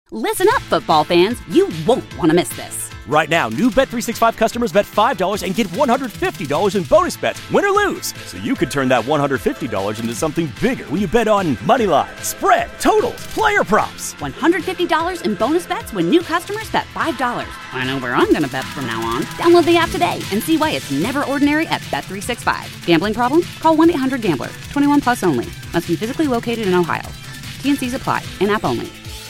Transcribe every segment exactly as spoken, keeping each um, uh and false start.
Listen up, football fans. You won't want to miss this. Right now, new Bet three sixty-five customers bet five dollars and get one hundred fifty dollars in bonus bets, win or lose. So you could turn that one hundred fifty dollars into something bigger when you bet on money line, spread, totals, player props. one hundred fifty dollars in bonus bets when new customers bet five dollars. I know where I'm going to bet from now on. Download the app today and see why it's never ordinary at Bet three sixty-five. Gambling problem? Call one eight hundred gambler. twenty-one plus only. Must be physically located in Ohio. T and C's apply. In-app only.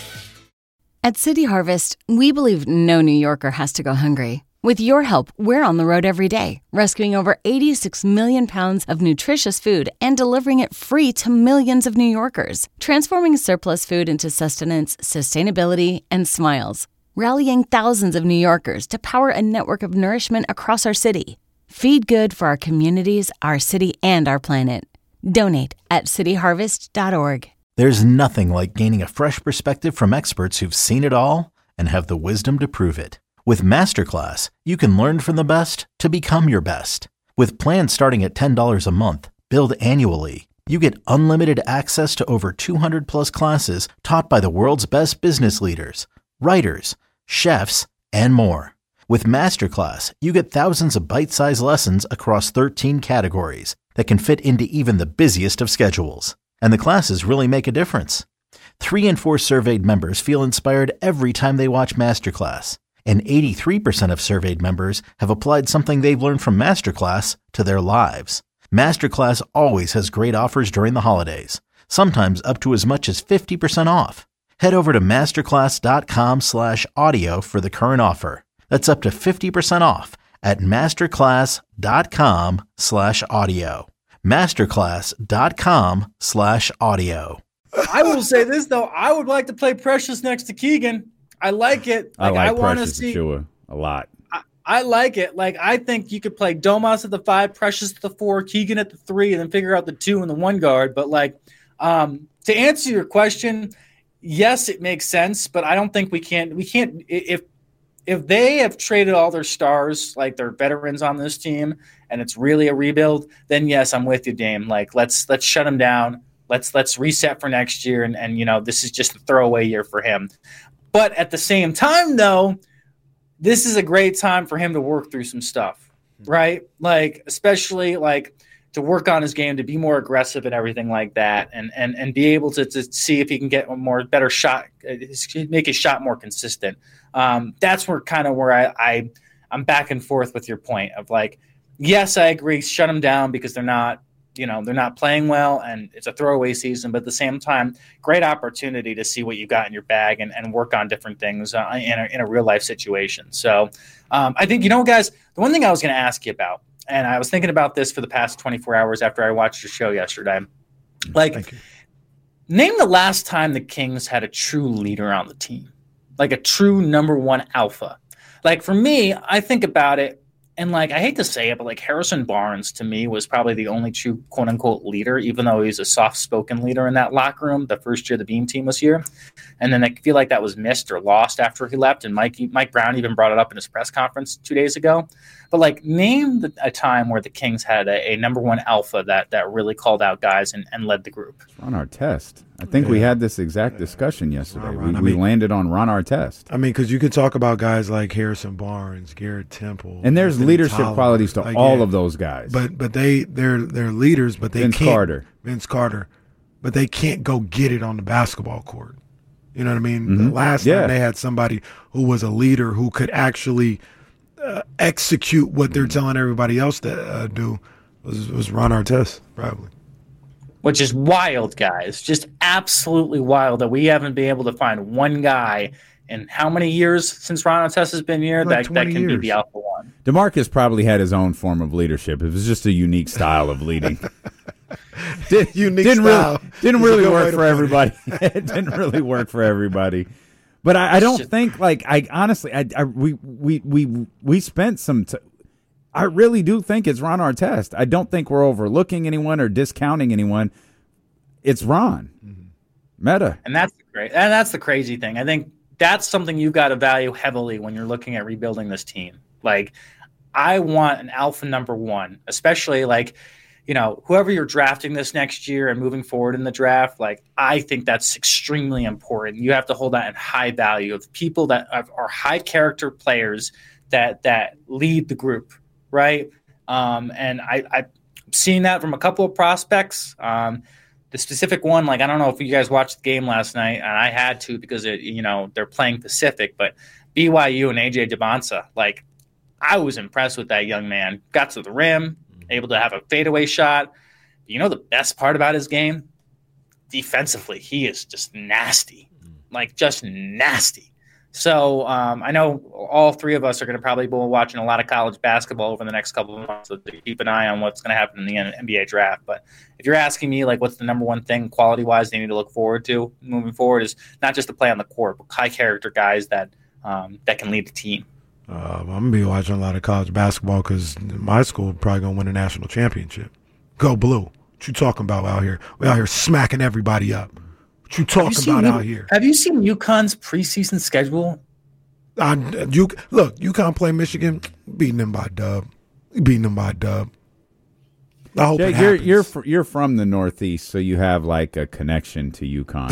At City Harvest, we believe no New Yorker has to go hungry. With your help, we're on the road every day, rescuing over eighty-six million pounds of nutritious food and delivering it free to millions of New Yorkers, transforming surplus food into sustenance, sustainability, and smiles, rallying thousands of New Yorkers to power a network of nourishment across our city. Feed good for our communities, our city, and our planet. Donate at city harvest dot org. There's nothing like gaining a fresh perspective from experts who've seen it all and have the wisdom to prove it. With Masterclass, you can learn from the best to become your best. With plans starting at ten dollars a month, billed annually, you get unlimited access to over two hundred plus classes taught by the world's best business leaders, writers, chefs, and more. With Masterclass, you get thousands of bite-sized lessons across thirteen categories that can fit into even the busiest of schedules. And the classes really make a difference. Three in four surveyed members feel inspired every time they watch Masterclass. And eighty-three percent of surveyed members have applied something they've learned from Masterclass to their lives. Masterclass always has great offers during the holidays, sometimes up to as much as fifty percent off. Head over to masterclass.com slash audio for the current offer. That's up to fifty percent off at masterclass.com slash audio. Masterclass.com slash audio. I will say this, though. I would like to play Precious next to Keegan. I like it. Like, I like I Precious see, Achiuwa a lot. I, I like it. Like, I think you could play Domas at the five, Precious at the four, Keegan at the three, and then figure out the two and the one guard. But, like, um, to answer your question, yes, it makes sense, but I don't think we can. We can't. If if they have traded all their stars, like their veterans on this team, and it's really a rebuild, then yes, I'm with you, Dame. Like, let's let's shut him down. Let's let's reset for next year, and and you know this is just a throwaway year for him. But at the same time, though, this is a great time for him to work through some stuff, right? Like, especially like to work on his game, to be more aggressive and everything like that, and and and be able to to see if he can get a more better shot, make his shot more consistent. Um, that's where kind of where I, I I'm back and forth with your point of like, yes, I agree, shut them down because they're not, you know, they're not playing well and it's a throwaway season. But at the same time, great opportunity to see what you got in your bag and, and work on different things uh, in, a, in a real life situation. So um, I think, you know, guys, the one thing I was going to ask you about, and I was thinking about this for the past twenty-four hours after I watched your show yesterday, like, name the last time the Kings had a true leader on the team, like a true number one alpha. Like, for me, I think about it, and, like, I hate to say it, but, like, Harrison Barnes, to me, was probably the only true quote-unquote leader, even though he's a soft-spoken leader in that locker room the first year the Beam team was here. And then I feel like that was missed or lost after he left, and Mike Mike Brown even brought it up in his press conference two days ago. But, like, name the, a time where the Kings had a, a number one alpha that that really called out guys and, and led the group. Ron Artest. I think yeah. we had this exact discussion yesterday. Ron, Ron. We, I we mean, landed on Ron Artest. I mean, because you could talk about guys like Harrison Barnes, Garrett Temple, and there's Anthony leadership Tolliver. qualities to like, all yeah. of those guys. But but they they're they're leaders, but they Vince can't. Carter. Vince Carter, but they can't go get it on the basketball court. You know what I mean? Mm-hmm. The last yeah. time they had somebody who was a leader who could actually uh, execute what they're telling everybody else to uh, do was was Ron Artest, probably. Which is wild, guys. Just absolutely wild that we haven't been able to find one guy in how many years since Ron Artest has been here like that, that can years. be the alpha one. DeMarcus probably had his own form of leadership. It was just a unique style of leading. Did, unique didn't style. Really, didn't It's really a work for everybody. It didn't really work for everybody. But I, I don't just, think like I honestly I, I we we we we spent some. T- I really do think it's Ron Artest. I don't think we're overlooking anyone or discounting anyone. It's Ron. Mm-hmm. Meta. And that's the great and that's the crazy thing. I think that's something you've got to value heavily when you're looking at rebuilding this team. Like, I want an alpha number one, especially like, you know, whoever you're drafting this next year and moving forward in the draft, like I think that's extremely important. You have to hold that in high value of people that are, are high character players that that lead the group, right? Um, and I, I've seen that from a couple of prospects. Um, the specific one, like I don't know if you guys watched the game last night, and I had to because it, you know, they're playing Pacific, but B Y U and A J Debonsa, like I was impressed with that young man. Got to the rim, able to have a fadeaway shot. You know the best part about his game? Defensively, he is just nasty, like just nasty. So um, I know all three of us are going to probably be watching a lot of college basketball over the next couple of months, so to keep an eye on what's going to happen in the N B A draft. But if you're asking me, like, what's the number one thing quality-wise they need to look forward to moving forward is not just to play on the court, but high-character guys that um, that can lead the team. Uh, I'm going to be watching a lot of college basketball because my school probably going to win a national championship. Go Blue. What you talking about out here? We out here smacking everybody up. What you talking about U- out here? Have you seen UConn's preseason schedule? I, you look, UConn play Michigan, beating them by dub, beating them by dub. I hope Jake, it you're happens. you're fr- you're from the Northeast, so you have like a connection to UConn.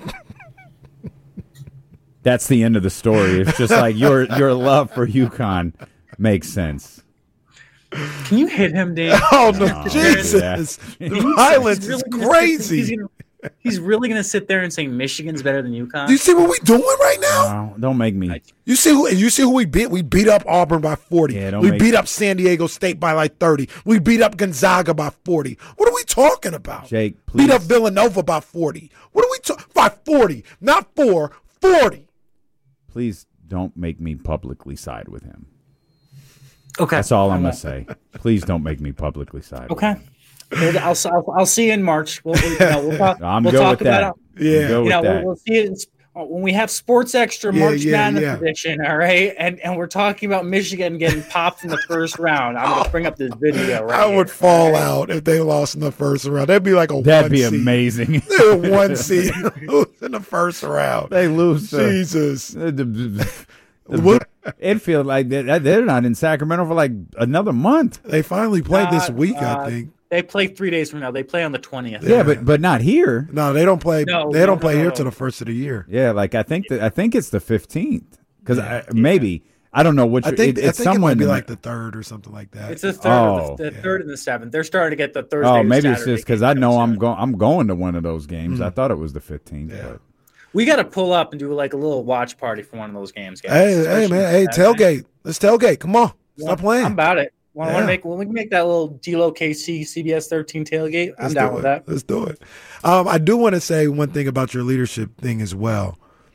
That's the end of the story. It's just like your your love for UConn makes sense. Can you hit him, Dave? Oh no, Oh, Jesus! yeah. The violence He's is really gonna sit- crazy. He's, gonna, he's really going to sit there and say Michigan's better than UConn. Do you see what we doing right now? Oh, don't make me. You see who? You see who we beat? We beat up Auburn by forty. Yeah, don't we make- beat up San Diego State by like thirty. We beat up Gonzaga by forty. What are we talking about? Jake, please. Beat up Villanova by forty. What are we talking? By forty, not four, forty. Please don't make me publicly side with him. Okay, That's all I'm I gonna won't. say. Please don't make me publicly side. Okay. With him. I'll, I'll, I'll see you in March. We'll, we, you know, we'll talk, I'm we'll good talk with about that. it. Yeah. I'm good You with know, that. we'll, we'll see it in, when we have Sports Extra Yeah, March yeah, Madness yeah. edition, all right? And and we're talking about Michigan getting popped in the first round. I'm going to bring up this video right I here. would fall out if they lost in the first round. That'd be like a That'd one be seed. amazing. They're one seed lose in the first round. They lose. to- Jesus. the- the- the- What? It feels like they're, they're not in Sacramento for like another month. They finally played this Uh, week, uh, I think. They play three days from now. They play on the twentieth. Yeah, but but not here. No, they don't play. No, they no, don't play no, here no. till the first of the year. Yeah, like I think that I think it's the fifteenth because maybe I don't know which. I think it, I it's think it someone might be in the- like the third or something like that. It's the third, Oh. the, the third and the seventh. They're starting to get the Thursday. Oh, to maybe it's Saturday just because game I know I'm soon. going. I'm going to one of those games. Mm. I thought it was the fifteenth. Yeah. But We got to pull up and do like a little watch party for one of those games, guys. hey, hey, Especially man, hey, Saturday. tailgate. Let's tailgate. Come on, stop playing. I'm about it. Want to Yeah. make? When we can make that little D-Lo K C C B S thirteen tailgate, I'm Let's down do with it. that. Let's do it. Um, I do want to say one thing about your leadership thing as well.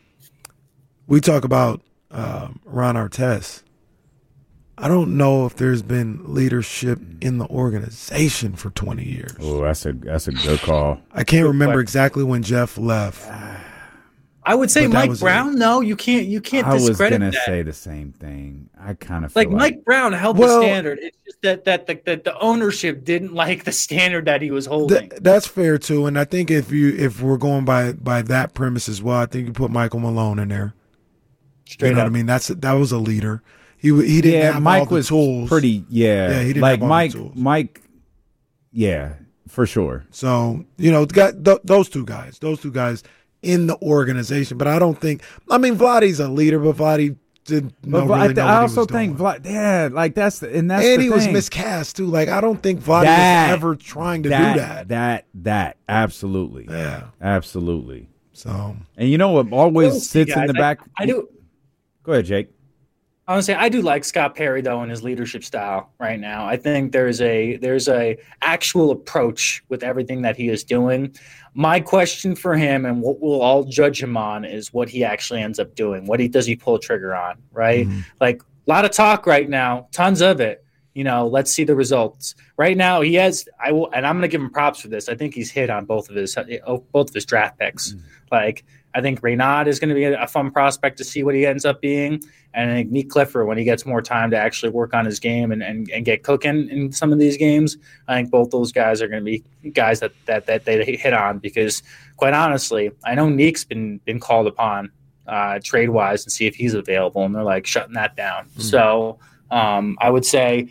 We talk about um, Ron Artest. I don't know if there's been leadership in the organization for twenty years. oh, that's a that's a good call. I can't remember question. exactly when Jeff left. I would say But that Mike was Brown. No, you can't. You can't I was discredit gonna that. say the same thing. I kind of like feel Mike Brown held Well- the standard. It's just that that the, that the ownership didn't like the standard that he was holding. Th- that's fair too, and I think if you if we're going by by that premise as well, I think you put Michael Malone in there. Straight you know up. what I mean? That's that was a leader. He he didn't Yeah, have Mike all the was tools. pretty. Yeah, Yeah, he didn't like have all the Mike. tools. Mike. Yeah, for sure. So you know, got th- those two guys, those two guys in the organization. But I don't think. I mean, Vladdy's a leader, but Vladdy didn't know, But really I, th- know I what he also was think, doing. Vlad, yeah, like that's the, and that's and the he was thing. miscast too. Like I don't think Vladdy That- was ever trying to that, do that. That that absolutely, Yeah. absolutely. So And you know what We'll always see, sits in guys. the back? I, I do. Go ahead, Jake. I want to say I do like Scott Perry though in his leadership style right now. I think there's a there's a actual approach with everything that he is doing. My question for him and what we'll all judge him on is what he actually ends up doing. What he does he pull a trigger on, right? Mm-hmm. Like a lot of talk right now, tons of it. You know, let's see the results. Right now, he has. I will, and I'm going to give him props for this. I think he's hit on both of his both of his draft picks. Mm-hmm. Like I think Reynaud is going to be a fun prospect to see what he ends up being. And I think Nick Clifford, when he gets more time to actually work on his game and, and, and get cooking in some of these games, I think both those guys are going to be guys that, that that they hit on because, quite honestly, I know Nick's been been called upon uh, trade wise and see if he's available, and they're like shutting that down. Mm-hmm. So um, I would say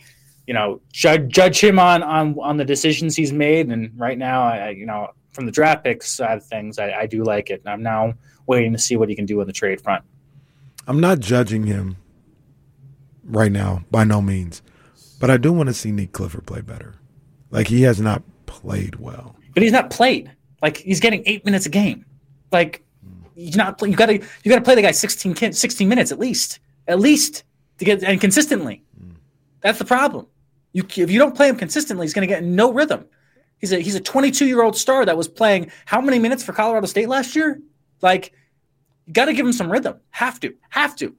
you know, judge judge him on on on the decisions he's made. And right now, I you know, from the draft picks side of things, I, I do like it. And I'm now waiting to see what he can do on the trade front. I'm not judging him right now, by no means. But I do want to see Nick Clifford play better. Like, he has not played well. But he's not played. Like, he's getting eight minutes a game. Like, he's not. You got to you got to play the guy sixteen, sixteen minutes at least, at least to get and consistently. Mm. That's the problem. You if you don't play him consistently, he's going to get no rhythm. He's a he's a twenty-two year old star that was playing how many minutes for Colorado State last year? Like, you got to give him some rhythm. Have to, have to.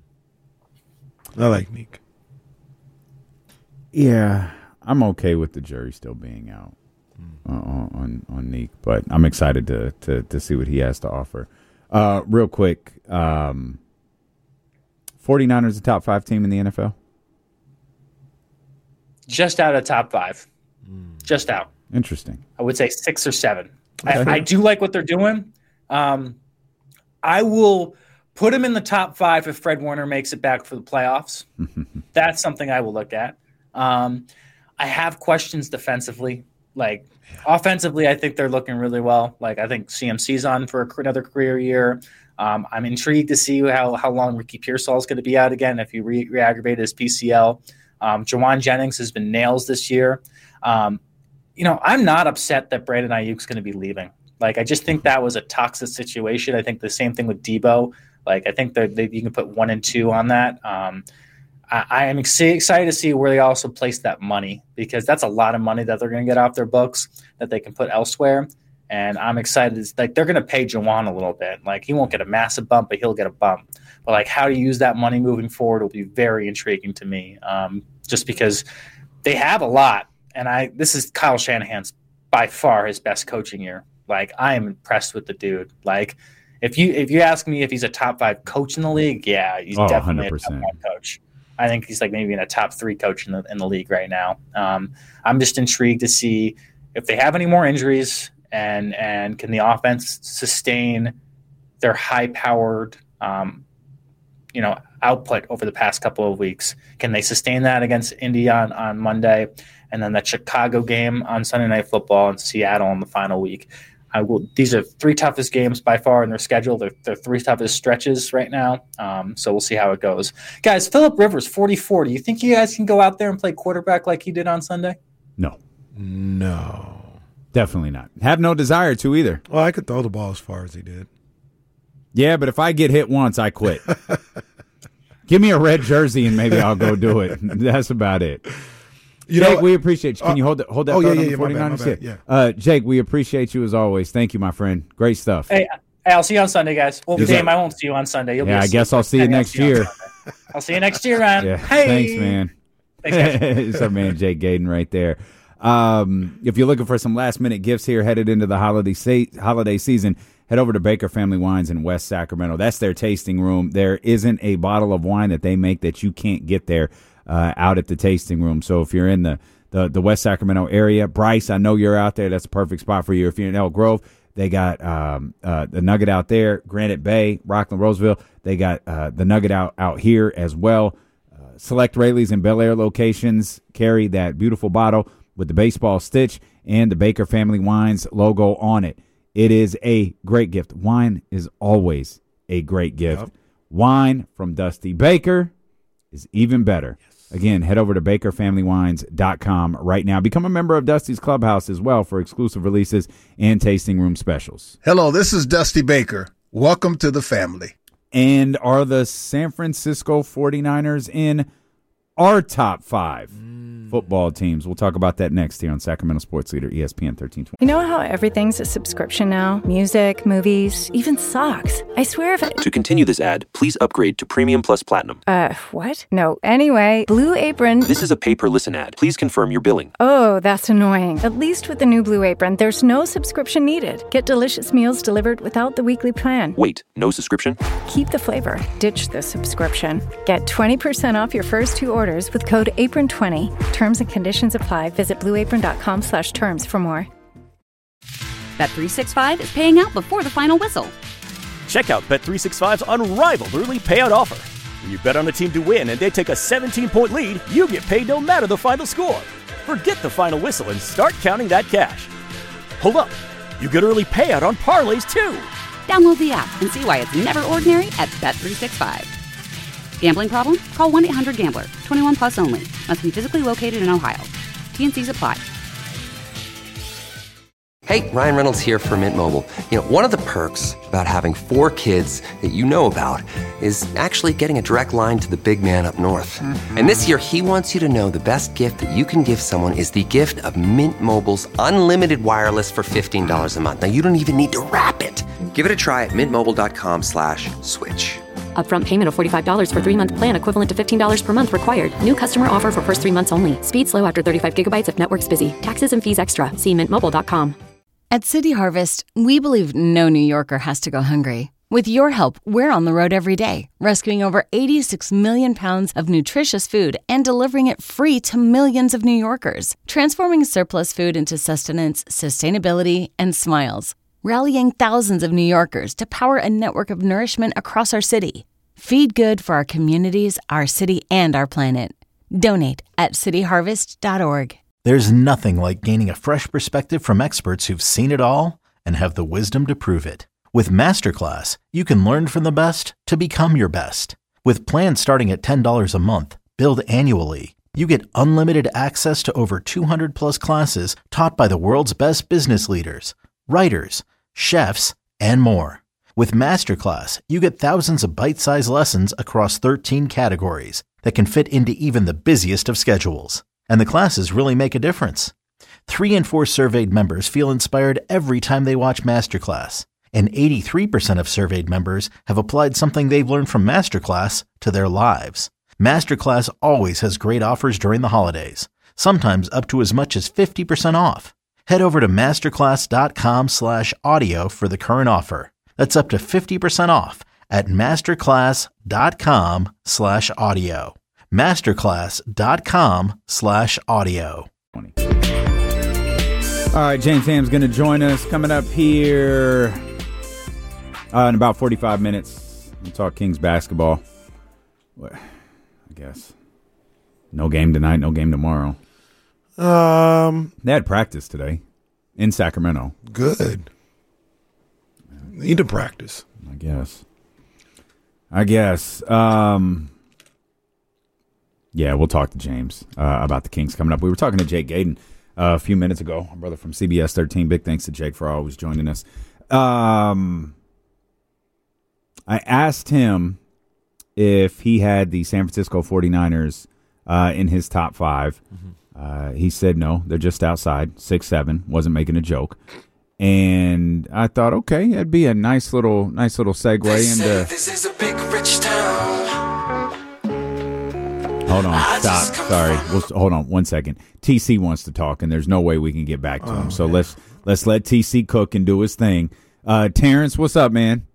I like Nick. Yeah, I'm okay with the jury still being out uh, on on Nick, but I'm excited to to to see what he has to offer. Uh, real quick, um, 49ers a top five team in the N F L? Just out of top five. Mm. Just out. Interesting. I would say six or seven. Okay. I, I do like what they're doing. Um, I will put him in the top five if Fred Warner makes it back for the playoffs. That's something I will look at. Um, I have questions defensively. Like, offensively, I think they're looking really well. Like, I think C M C's on for another career year. Um, I'm intrigued to see how, how long Ricky Pearsall is going to be out again if he re- re-aggravated his P C L. Um, Jawan Jennings has been nails this year. Um, you know, I'm not upset that Brandon Ayuk's going to be leaving. Like, I just think that was a toxic situation. I think the same thing with Debo. Like, I think that you can put one and two on that. Um, I, I am ex- excited to see where they also place that money, because that's a lot of money that they're going to get off their books that they can put elsewhere. And I'm excited. Like, they're going to pay Jawan a little bit. Like, he won't get a massive bump, but he'll get a bump. But, like, how to use that money moving forward will be very intriguing to me, um, just because they have a lot. And I this is Kyle Shanahan's by far his best coaching year. Like, I am impressed with the dude. Like, if you if you ask me if he's a top five coach in the league, yeah, he's oh, definitely one hundred percent. a top five coach. I think he's like maybe in a top three coach in the in the league right now. Um, I'm just intrigued to see if they have any more injuries and and can the offense sustain their high powered um, you know output over the past couple of weeks. Can they sustain that against Indy on, on Monday? And then that Chicago game on Sunday Night Football and Seattle in the final week. I will. These are three toughest games by far in their schedule. They're, they're three toughest stretches right now. Um, so we'll see how it goes. Guys, Phillip Rivers, forty-four. Do you think you guys can go out there and play quarterback like he did on Sunday? No. No. Definitely not. Have no desire to either. Well, I could throw the ball as far as he did. Yeah, but if I get hit once, I quit. Give me a red jersey and maybe I'll go do it. That's about it. You Jake, know, we appreciate you. Can uh, you hold that? Hold that. Oh yeah, yeah, yeah. The my bad, my bad, yeah. Uh, Jake, we appreciate you as always. Thank you, my friend. Great stuff. Hey, hey I'll see you on Sunday, guys. Well, yes, Dame, I won't see you on Sunday. You'll yeah, be I guess I'll see you next year. I'll see you next year, Ryan. Yeah, hey, thanks, man. Thanks, guys. It's our man Jake Gaden right there. Um, if you're looking for some last minute gifts here, headed into the holiday se- holiday season, head over to Baker Family Wines in West Sacramento. That's their tasting room. There isn't a bottle of wine that they make that you can't get there uh, out at the tasting room. So if you're in the The, the West Sacramento area. Bryce, I know you're out there. That's a perfect spot for you. If you're in Elk Grove, they got um, uh, the Nugget out there. Granite Bay, Rockland, Roseville, they got uh, the Nugget out, out here as well. Uh, select Rayleigh's and Bel Air locations carry that beautiful bottle with the baseball stitch and the Baker Family Wines logo on it. It is a great gift. Wine is always a great gift. Yep. Wine from Dusty Baker is even better. Yes. Again, head over to baker family wines dot com right now. Become a member of Dusty's Clubhouse as well for exclusive releases and tasting room specials. Hello, this is Dusty Baker. Welcome to the family. And are the San Francisco forty-niners in our top five mm. football teams? We'll talk about that next here on Sacramento Sports Leader, E S P N thirteen twenty. You know how everything's a subscription now? Music, movies, even socks. I swear if it... To continue this ad, please upgrade to Premium Plus Platinum. Uh, what? No. Anyway, Blue Apron... This is a pay-per-listen ad. Please confirm your billing. Oh, that's annoying. At least with the new Blue Apron, there's no subscription needed. Get delicious meals delivered without the weekly plan. Wait, no subscription? Keep the flavor. Ditch the subscription. Get twenty percent off your first two orders with code apron twenty. Terms and conditions apply. Visit blue apron dot com slash terms for more. Bet three sixty-five is paying out before the final whistle. Check out Bet three sixty-five's unrivaled early payout offer. When you bet on a team to win and they take a seventeen-point lead, you get paid no matter the final score. Forget the final whistle and start counting that cash. Hold up. You get early payout on parlays, too. Download the app and see why it's never ordinary at Bet three sixty-five. Gambling problem? Call one eight hundred gambler. twenty-one plus only. Must be physically located in Ohio. T N Cs apply. Hey, Ryan Reynolds here for Mint Mobile. You know, one of the perks about having four kids that you know about is actually getting a direct line to the big man up north. Mm-hmm. And this year, he wants you to know the best gift that you can give someone is the gift of Mint Mobile's unlimited wireless for fifteen dollars a month. Now, you don't even need to wrap it. Give it a try at mintmobile.com slash switch. Upfront payment of forty-five dollars for three-month plan equivalent to fifteen dollars per month required. New customer offer for first three months only. Speed slow after thirty-five gigabytes if network's busy. Taxes and fees extra. See mint mobile dot com. At City Harvest, we believe no New Yorker has to go hungry. With your help, we're on the road every day, rescuing over eighty-six million pounds of nutritious food and delivering it free to millions of New Yorkers, transforming surplus food into sustenance, sustainability, and smiles, rallying thousands of New Yorkers to power a network of nourishment across our city. Feed good for our communities, our city, and our planet. Donate at city harvest dot org. There's nothing like gaining a fresh perspective from experts who've seen it all and have the wisdom to prove it. With Masterclass, you can learn from the best to become your best. With plans starting at ten dollars a month, billed annually, you get unlimited access to over two hundred plus classes taught by the world's best business leaders, writers, chefs, and more. With Masterclass, you get thousands of bite-sized lessons across thirteen categories that can fit into even the busiest of schedules. And the classes really make a difference. Three in four surveyed members feel inspired every time they watch Masterclass. And eighty-three percent of surveyed members have applied something they've learned from Masterclass to their lives. Masterclass always has great offers during the holidays, sometimes up to as much as fifty percent off. Head over to masterclass.com slash audio for the current offer. That's up to fifty percent off at masterclass.com slash audio. Masterclass.com slash audio. All right, James Ham's going to join us coming up here uh, in about forty-five minutes. We'll talk Kings basketball. What? I guess. No game tonight, no game tomorrow. Um, They had practice today in Sacramento. Good. Need to practice. I guess. I guess. Um... Yeah, we'll talk to James uh, about the Kings coming up. We were talking to Jake Gaden uh, a few minutes ago, our brother from C B S thirteen. Big thanks to Jake for always joining us. Um, I asked him if he had the San Francisco forty-niners uh, in his top five. Mm-hmm. Uh, he said no, they're just outside, six seven, wasn't making a joke. And I thought, okay, that'd be a nice little, nice little segue into. This is a big rich town. Hold on, stop. Sorry, we'll, hold on one second. T C wants to talk, and there's no way we can get back to oh, him. So man. let's let's let T C cook and do his thing. Uh, Terrence, what's up, man?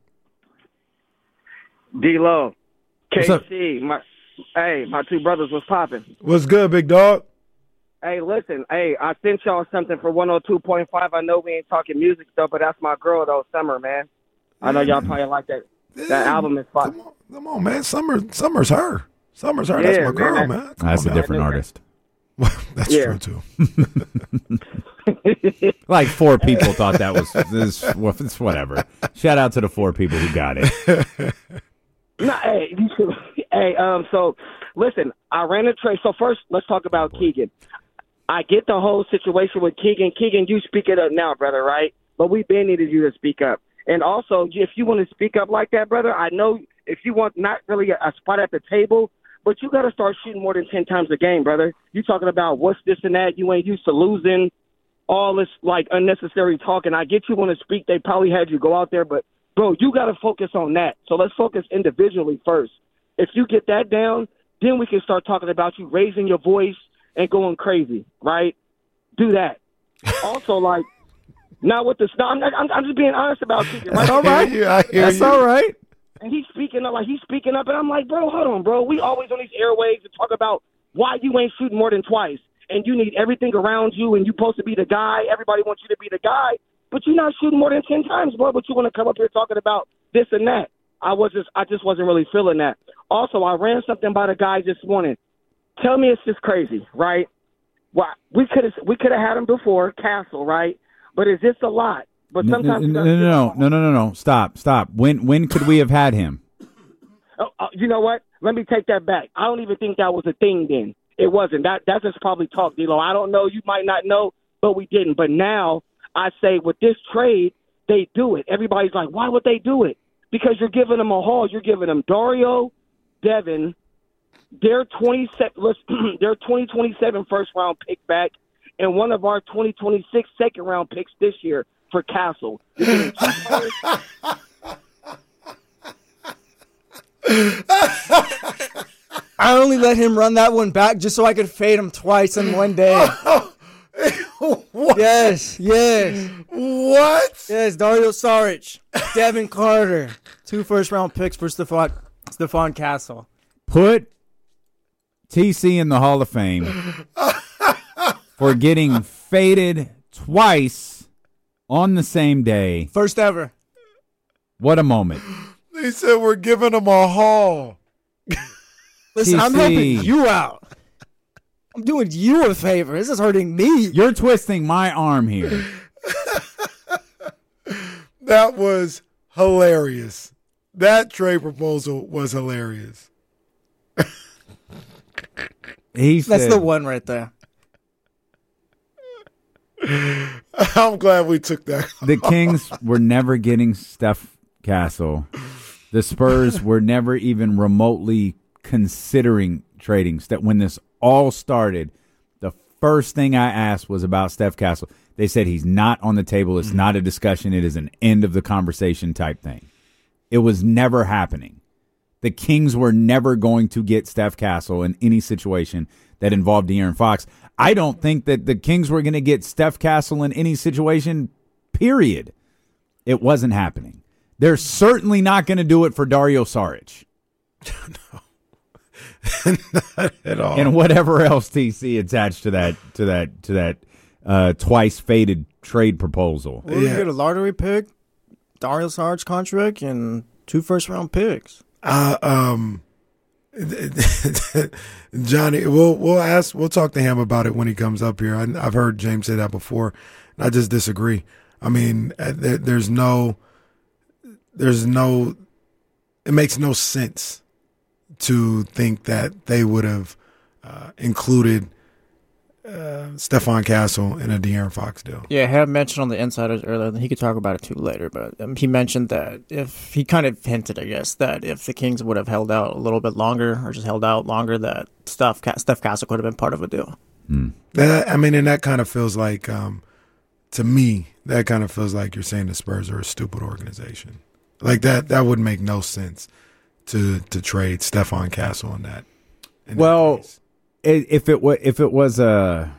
D-Lo, K C, my hey, my two brothers was popping. What's good, big dog? Hey, listen, hey, I sent y'all something for one oh two point five. I know we ain't talking music stuff, but that's my girl though, Summer, man. I know y'all probably like that. Yeah, that album is fun. Come on, come on, man. Summer, Summer's her. Summer's her. Yeah, that's my girl, man. man. That's on, a different man. artist. That's yeah. true too. Like four people thought that was this. Well, it's whatever. Shout out to the four people who got it. No, hey, hey, um, so listen, I ran a trade. So first, let's talk about Keegan. I get the whole situation with Keegan. Keegan, you speak it up now, brother, right? But we been needed you to speak up. And also, if you want to speak up like that, brother, I know if you want not really a, a spot at the table, but you got to start shooting more than ten times a game, brother. You talking about what's this and that. You ain't used to losing, all this, like, unnecessary talking. I get you want to speak. They probably had you go out there, but, bro, you got to focus on that. So let's focus individually first. If you get that down, then we can start talking about you raising your voice and going crazy, right? Do that. Also, like, not with the – I'm, I'm, I'm just being honest about you. Right? That's all right. Yeah, That's you. all right. And he's speaking up, like he's speaking up, and I'm like, bro, hold on, bro. We always on these airwaves to talk about why you ain't shooting more than twice, and you need everything around you, and you supposed to be the guy. Everybody wants you to be the guy, but you're not shooting more than ten times, bro. But you want to come up here talking about this and that. I was just I just wasn't really feeling that. Also, I ran something by the guys this morning. Tell me it's just crazy, right? Well, we could have we could have had him before Castle, right? But is this a lot? But No, sometimes no, no, no, no, no, no, no. Stop, stop. When when could we have had him? Oh, uh, you know what? Let me take that back. I don't even think that was a thing then. It wasn't. That that's just probably talk, D-Lo. I don't know. You might not know, but we didn't. But now I say with this trade, they do it. Everybody's like, why would they do it? Because you're giving them a haul. You're giving them Dario, Devin, their twenty-seven, their twenty twenty-seven first round pick back, and one of our twenty twenty-six second round picks this year for Castle. I only let him run that one back just so I could fade him twice in one day. What? Yes, yes. What? Yes, Dario Saric, Devin Carter, two first round picks for Stephon Stephon Castle. Put T C in the Hall of Fame for getting faded twice on the same day. First ever. What a moment. They said we're giving them a haul. Listen, T C. I'm helping you out. I'm doing you a favor. This is hurting me. You're twisting my arm here. That was hilarious. That trade proposal was hilarious. He That's said, the one right there. I'm glad we took that. The Kings were never getting Steph Castle. The Spurs were never even remotely considering trading. When this all started, the first thing I asked was about Steph Castle. They said he's not on the table. It's mm-hmm. not a discussion. It is an end of the conversation type thing. It was never happening. The Kings were never going to get Steph Castle in any situation that involved De'Aaron Fox. I don't think that the Kings were going to get Steph Castle in any situation, period. It wasn't happening. They're certainly not going to do it for Dario Saric. No. Not at all. And whatever else T C attached to that to that to that uh, twice faded trade proposal. We're gonna get a lottery pick, Dario Saric contract, and two first round picks. Uh, um, Johnny, we'll we'll ask, we'll talk to him about it when he comes up here. I, I've heard James say that before, and I just disagree. I mean, there, there's no, there's no, it makes no sense to think that they would have uh, included uh, Stephon Castle in a De'Aaron Fox deal. Yeah, I had mentioned on the Insiders earlier, he could talk about it too later, but um, he mentioned that if, he kind of hinted, I guess, that if the Kings would have held out a little bit longer or just held out longer, that Steph, Steph Castle could have been part of a deal. Hmm. That, I mean, and that kind of feels like, um, to me, that kind of feels like you're saying the Spurs are a stupid organization. Like that, that would make no sense. To, to trade Stephon Castle in that. In well, that it, if it was if it was a,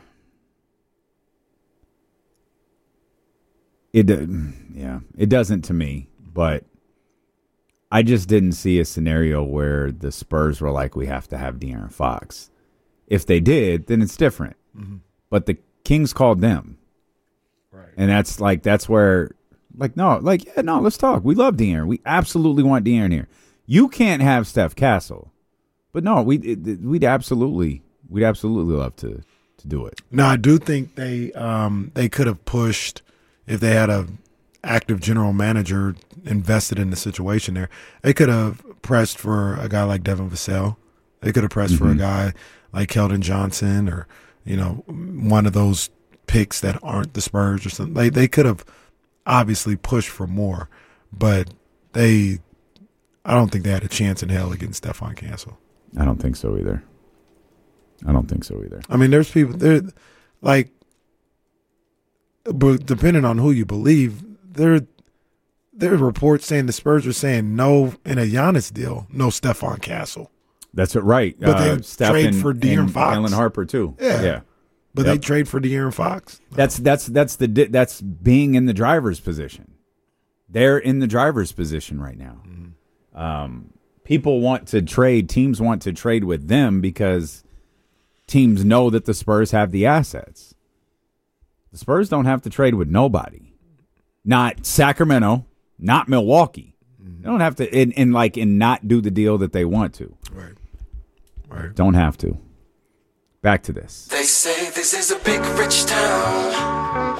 it yeah, it doesn't to me. But I just didn't see a scenario where the Spurs were like, we have to have De'Aaron Fox. If they did, then it's different. Mm-hmm. But the Kings called them, right? And that's like that's where like no, like yeah, no, let's talk. We love De'Aaron. We absolutely want De'Aaron here. You can't have Steph Castle, but no, we we'd absolutely we'd absolutely love to to do it. No, I do think they um, they could have pushed if they had a active general manager invested in the situation there. They could have pressed for a guy like Devin Vassell. They could have pressed mm-hmm. for a guy like Keldon Johnson, or you know, one of those picks that aren't the Spurs or something. They they could have obviously pushed for more, but they. I don't think they had a chance in hell against Stephon Castle. I don't think so either. I don't think so either. I mean, there's people there, like, but depending on who you believe, there there are reports saying the Spurs are saying no in a Giannis deal, no Stephon Castle. That's it, right? But uh, they trade for De'Aaron Fox, Alan Harper too. Yeah, yeah. But yep. they trade for De'Aaron Fox. That's that's that's the that's being in the driver's position. They're in the driver's position right now. Mm-hmm. Um, people want to trade, teams want to trade with them because teams know that the Spurs have the assets. The Spurs don't have to trade with nobody. Not Sacramento, not Milwaukee. Mm-hmm. They don't have to, and, and like, and not do the deal that they want to. Right. Right. Don't have to. Back to this. They say this is a big rich town.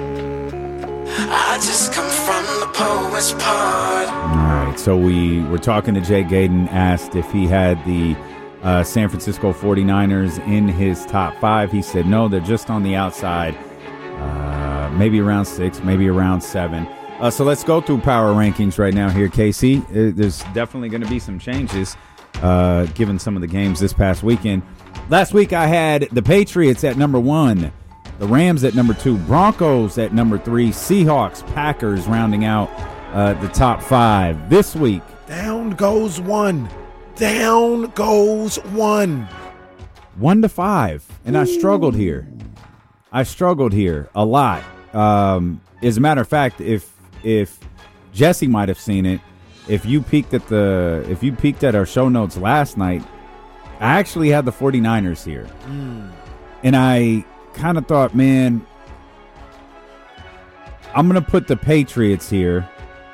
I just come from the poet's part. All right, so we were talking to Jay Gaden, asked if he had the uh, San Francisco forty-niners in his top five. He said no, they're just on the outside, uh, maybe around six, maybe around seven. Uh, so let's go through power rankings right now here, K C. Uh, there's definitely going to be some changes uh, given some of the games this past weekend. Last week I had the Patriots at number one, the Rams at number two, Broncos at number three, Seahawks, Packers rounding out uh, the top five. This week, down goes one. Down goes one. One to five. And Ooh. I struggled here. I struggled here a lot. Um, as a matter of fact, if if Jesse might have seen it, if you peeked at the if you peeked at our show notes last night, I actually had the forty-niners here. Mm. And I kind of thought, man, I'm going to put the Patriots here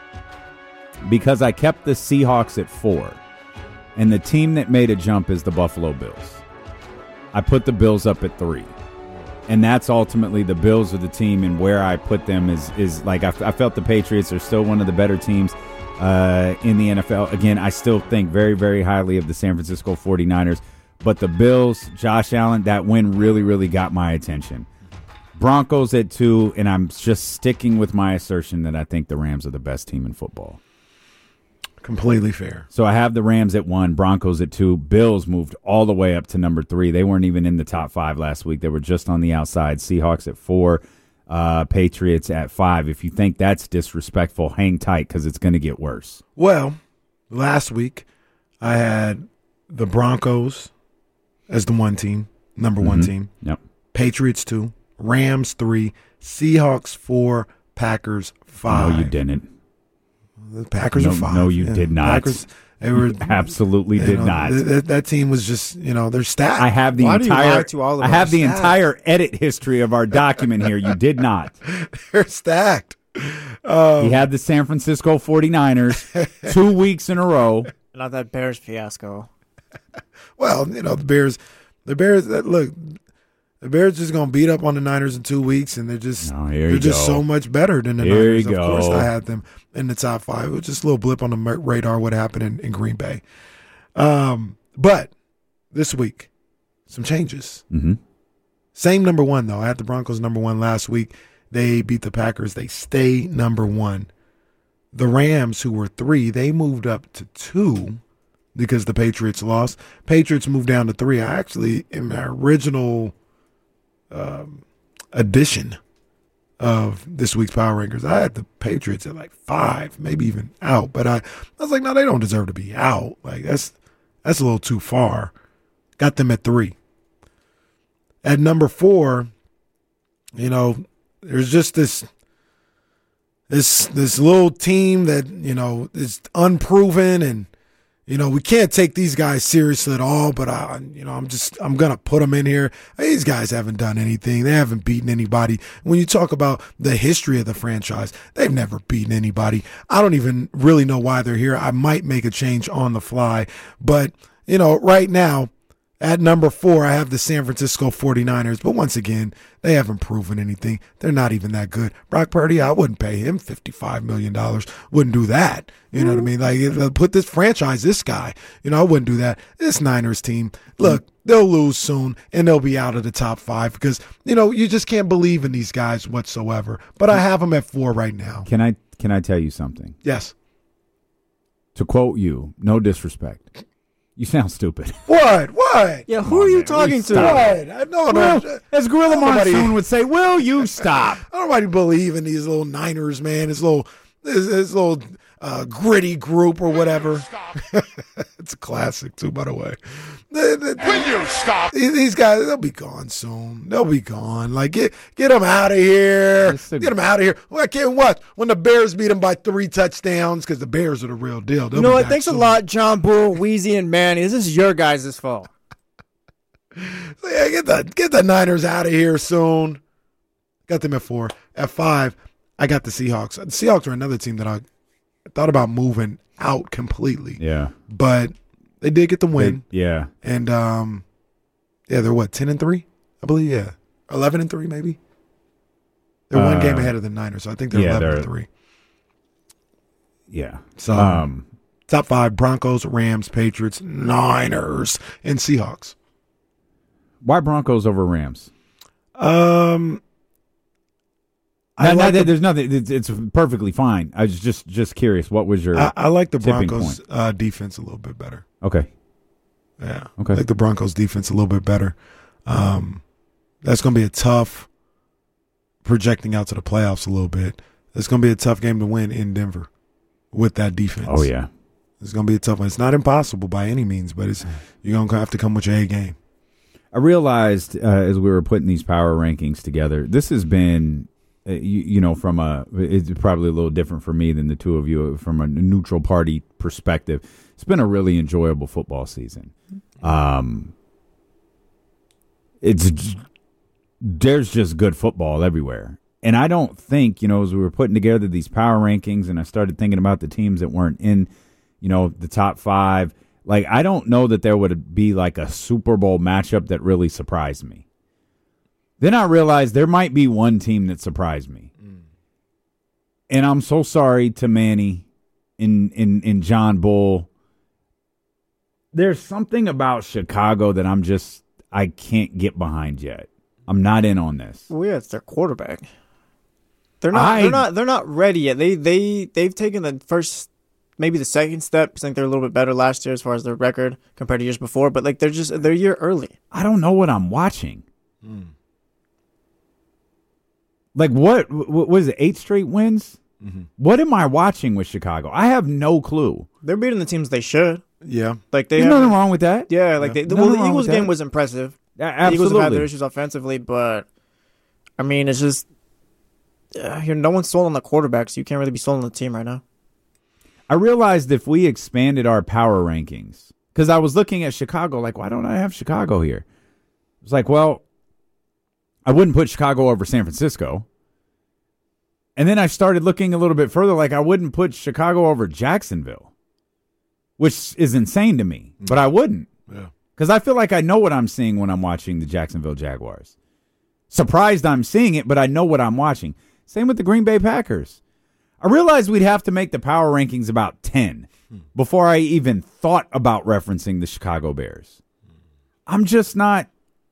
because I kept the Seahawks at four. And the team that made a jump is the Buffalo Bills. I put the Bills up at three. And that's ultimately the Bills are the team, and where I put them is, is like I, I felt the Patriots are still one of the better teams uh, in the N F L. Again, I still think very, very highly of the San Francisco forty-niners. But the Bills, Josh Allen, that win really, really got my attention. Broncos at two, and I'm just sticking with my assertion that I think the Rams are the best team in football. Completely fair. So I have the Rams at one, Broncos at two. Bills moved all the way up to number three. They weren't even in the top five last week. They were just on the outside. Seahawks at four, uh, Patriots at five. If you think that's disrespectful, hang tight because it's going to get worse. Well, last week I had the Broncos as the one team, number one mm-hmm. team. Yep. Patriots two, Rams three, Seahawks four, Packers five. No, you didn't. The Packers no, are five. No, you yeah. did not. Packers, they were you absolutely did know, not. Th- th- that team was just, you know, they're stacked. I have the Why entire. to all of I have the stacked? entire edit history of our document here. You did not. They're stacked. Um, he had the San Francisco forty-niners two weeks in a row. Not that Bears fiasco. Well, you know, the Bears, the Bears, that look, the Bears just going to beat up on the Niners in two weeks, and they're just oh, they're just go. so much better than the here Niners. You of go. course, I had them in the top five. It was just a little blip on the radar what happened in, in Green Bay. Um, but this week, some changes. Mm-hmm. Same number one, though. I had the Broncos number one last week. They beat the Packers. They stay number one. The Rams, who were three, they moved up to two because the Patriots lost. Patriots moved down to three. I actually, in my original um, edition of this week's Power Rankings, I had the Patriots at like five, maybe even out. But I, I was like, no, they don't deserve to be out. Like, that's that's a little too far. Got them at three. At number four, you know, there's just this this this little team that, you know, is unproven, and you know, we can't take these guys seriously at all, but I, you know, I'm just, I'm going to put them in here. These guys haven't done anything. They haven't beaten anybody. When you talk about the history of the franchise, they've never beaten anybody. I don't even really know why they're here. I might make a change on the fly, but you know, right now at number four, I have the San Francisco forty-niners, but once again, they haven't proven anything. They're not even that good. Brock Purdy, I wouldn't pay him fifty-five million dollars. Wouldn't do that. You know what I mean? Like, put this franchise, this guy. You know, I wouldn't do that. This Niners team, look, they'll lose soon, and they'll be out of the top five because, you know, you just can't believe in these guys whatsoever. But I have them at four right now. Can I, can I tell you something? Yes. To quote you, no disrespect. You sound stupid. What? What? Yeah, who are you talking to? What? I know. Well, no, as Gorilla nobody, Monsoon would say, will you stop? I don't really believe in these little Niners, man. This little, this, this little uh, gritty group or whatever. It's a classic, too, by the way. The, the, Will you stop? These guys, they'll be gone soon. They'll be gone. Like, get get them out of here. Get them out of here. Well, I can't watch when the Bears beat them by three touchdowns because the Bears are the real deal. They'll you know be what? back Thanks soon. a lot, John Bull, Weezy, and Manny. This is your guys' fault. So yeah, get the get the Niners out of here soon. Got them at four. At five, I got the Seahawks. The Seahawks are another team that I thought about moving out completely. Yeah. But they did get the win. They, yeah. And um, yeah, they're what, ten and three? I believe, yeah. eleven and three maybe. They're uh, one game ahead of the Niners, so I think they're yeah, eleven they're, and three. Yeah. So um, top five: Broncos, Rams, Patriots, Niners, and Seahawks. Why Broncos over Rams? Um, I no, like no, the, there's nothing. It's, it's perfectly fine. I was just just curious. What was your? I, I like the Broncos uh, defense a little bit better. Okay. Yeah. Okay. I like the Broncos defense a little bit better. Um, that's going to be a tough. Projecting out to the playoffs a little bit. It's going to be a tough game to win in Denver with that defense. Oh yeah, it's going to be a tough one. It's not impossible by any means, but it's you're going to have to come with your A game. I realized uh, as we were putting these power rankings together, this has been, uh, you, you know, from a, it's probably a little different for me than the two of you from a neutral party perspective. It's been a really enjoyable football season. Um, it's there's just good football everywhere. And I don't think, you know, as we were putting together these power rankings and I started thinking about the teams that weren't in, you know, the top five, like, I don't know that there would be like a Super Bowl matchup that really surprised me. Then I realized there might be one team that surprised me. Mm. And I'm so sorry to Manny and, and, and John Bull. There's something about Chicago that I'm just, I can't get behind yet. I'm not in on this. Well, yeah, it's their quarterback. They're not. I, they're not. They're not ready yet. They they they've taken the first, maybe the second step. I think they're a little bit better last year as far as their record compared to years before. But like they're just they're a year early. I don't know what I'm watching. Mm. Like what? What was it? Eight straight wins. Mm-hmm. What am I watching with Chicago? I have no clue. They're beating the teams they should. Yeah, like they. There's nothing wrong with that. Yeah, like yeah. they. Well, the Eagles game was impressive. Yeah, absolutely. The Eagles have had their issues offensively, but I mean, it's just uh, you're no one's sold on the quarterback, so you can't really be sold on the team right now. I realized if we expanded our power rankings, because I was looking at Chicago, like, why don't I have Chicago here? It's like, well, I wouldn't put Chicago over San Francisco. And then I started looking a little bit further, like I wouldn't put Chicago over Jacksonville, which is insane to me, but I wouldn't. Yeah. Because I feel like I know what I'm seeing when I'm watching the Jacksonville Jaguars. Surprised I'm seeing it, but I know what I'm watching. Same with the Green Bay Packers. I realized we'd have to make the power rankings about ten before I even thought about referencing the Chicago Bears. I'm just not,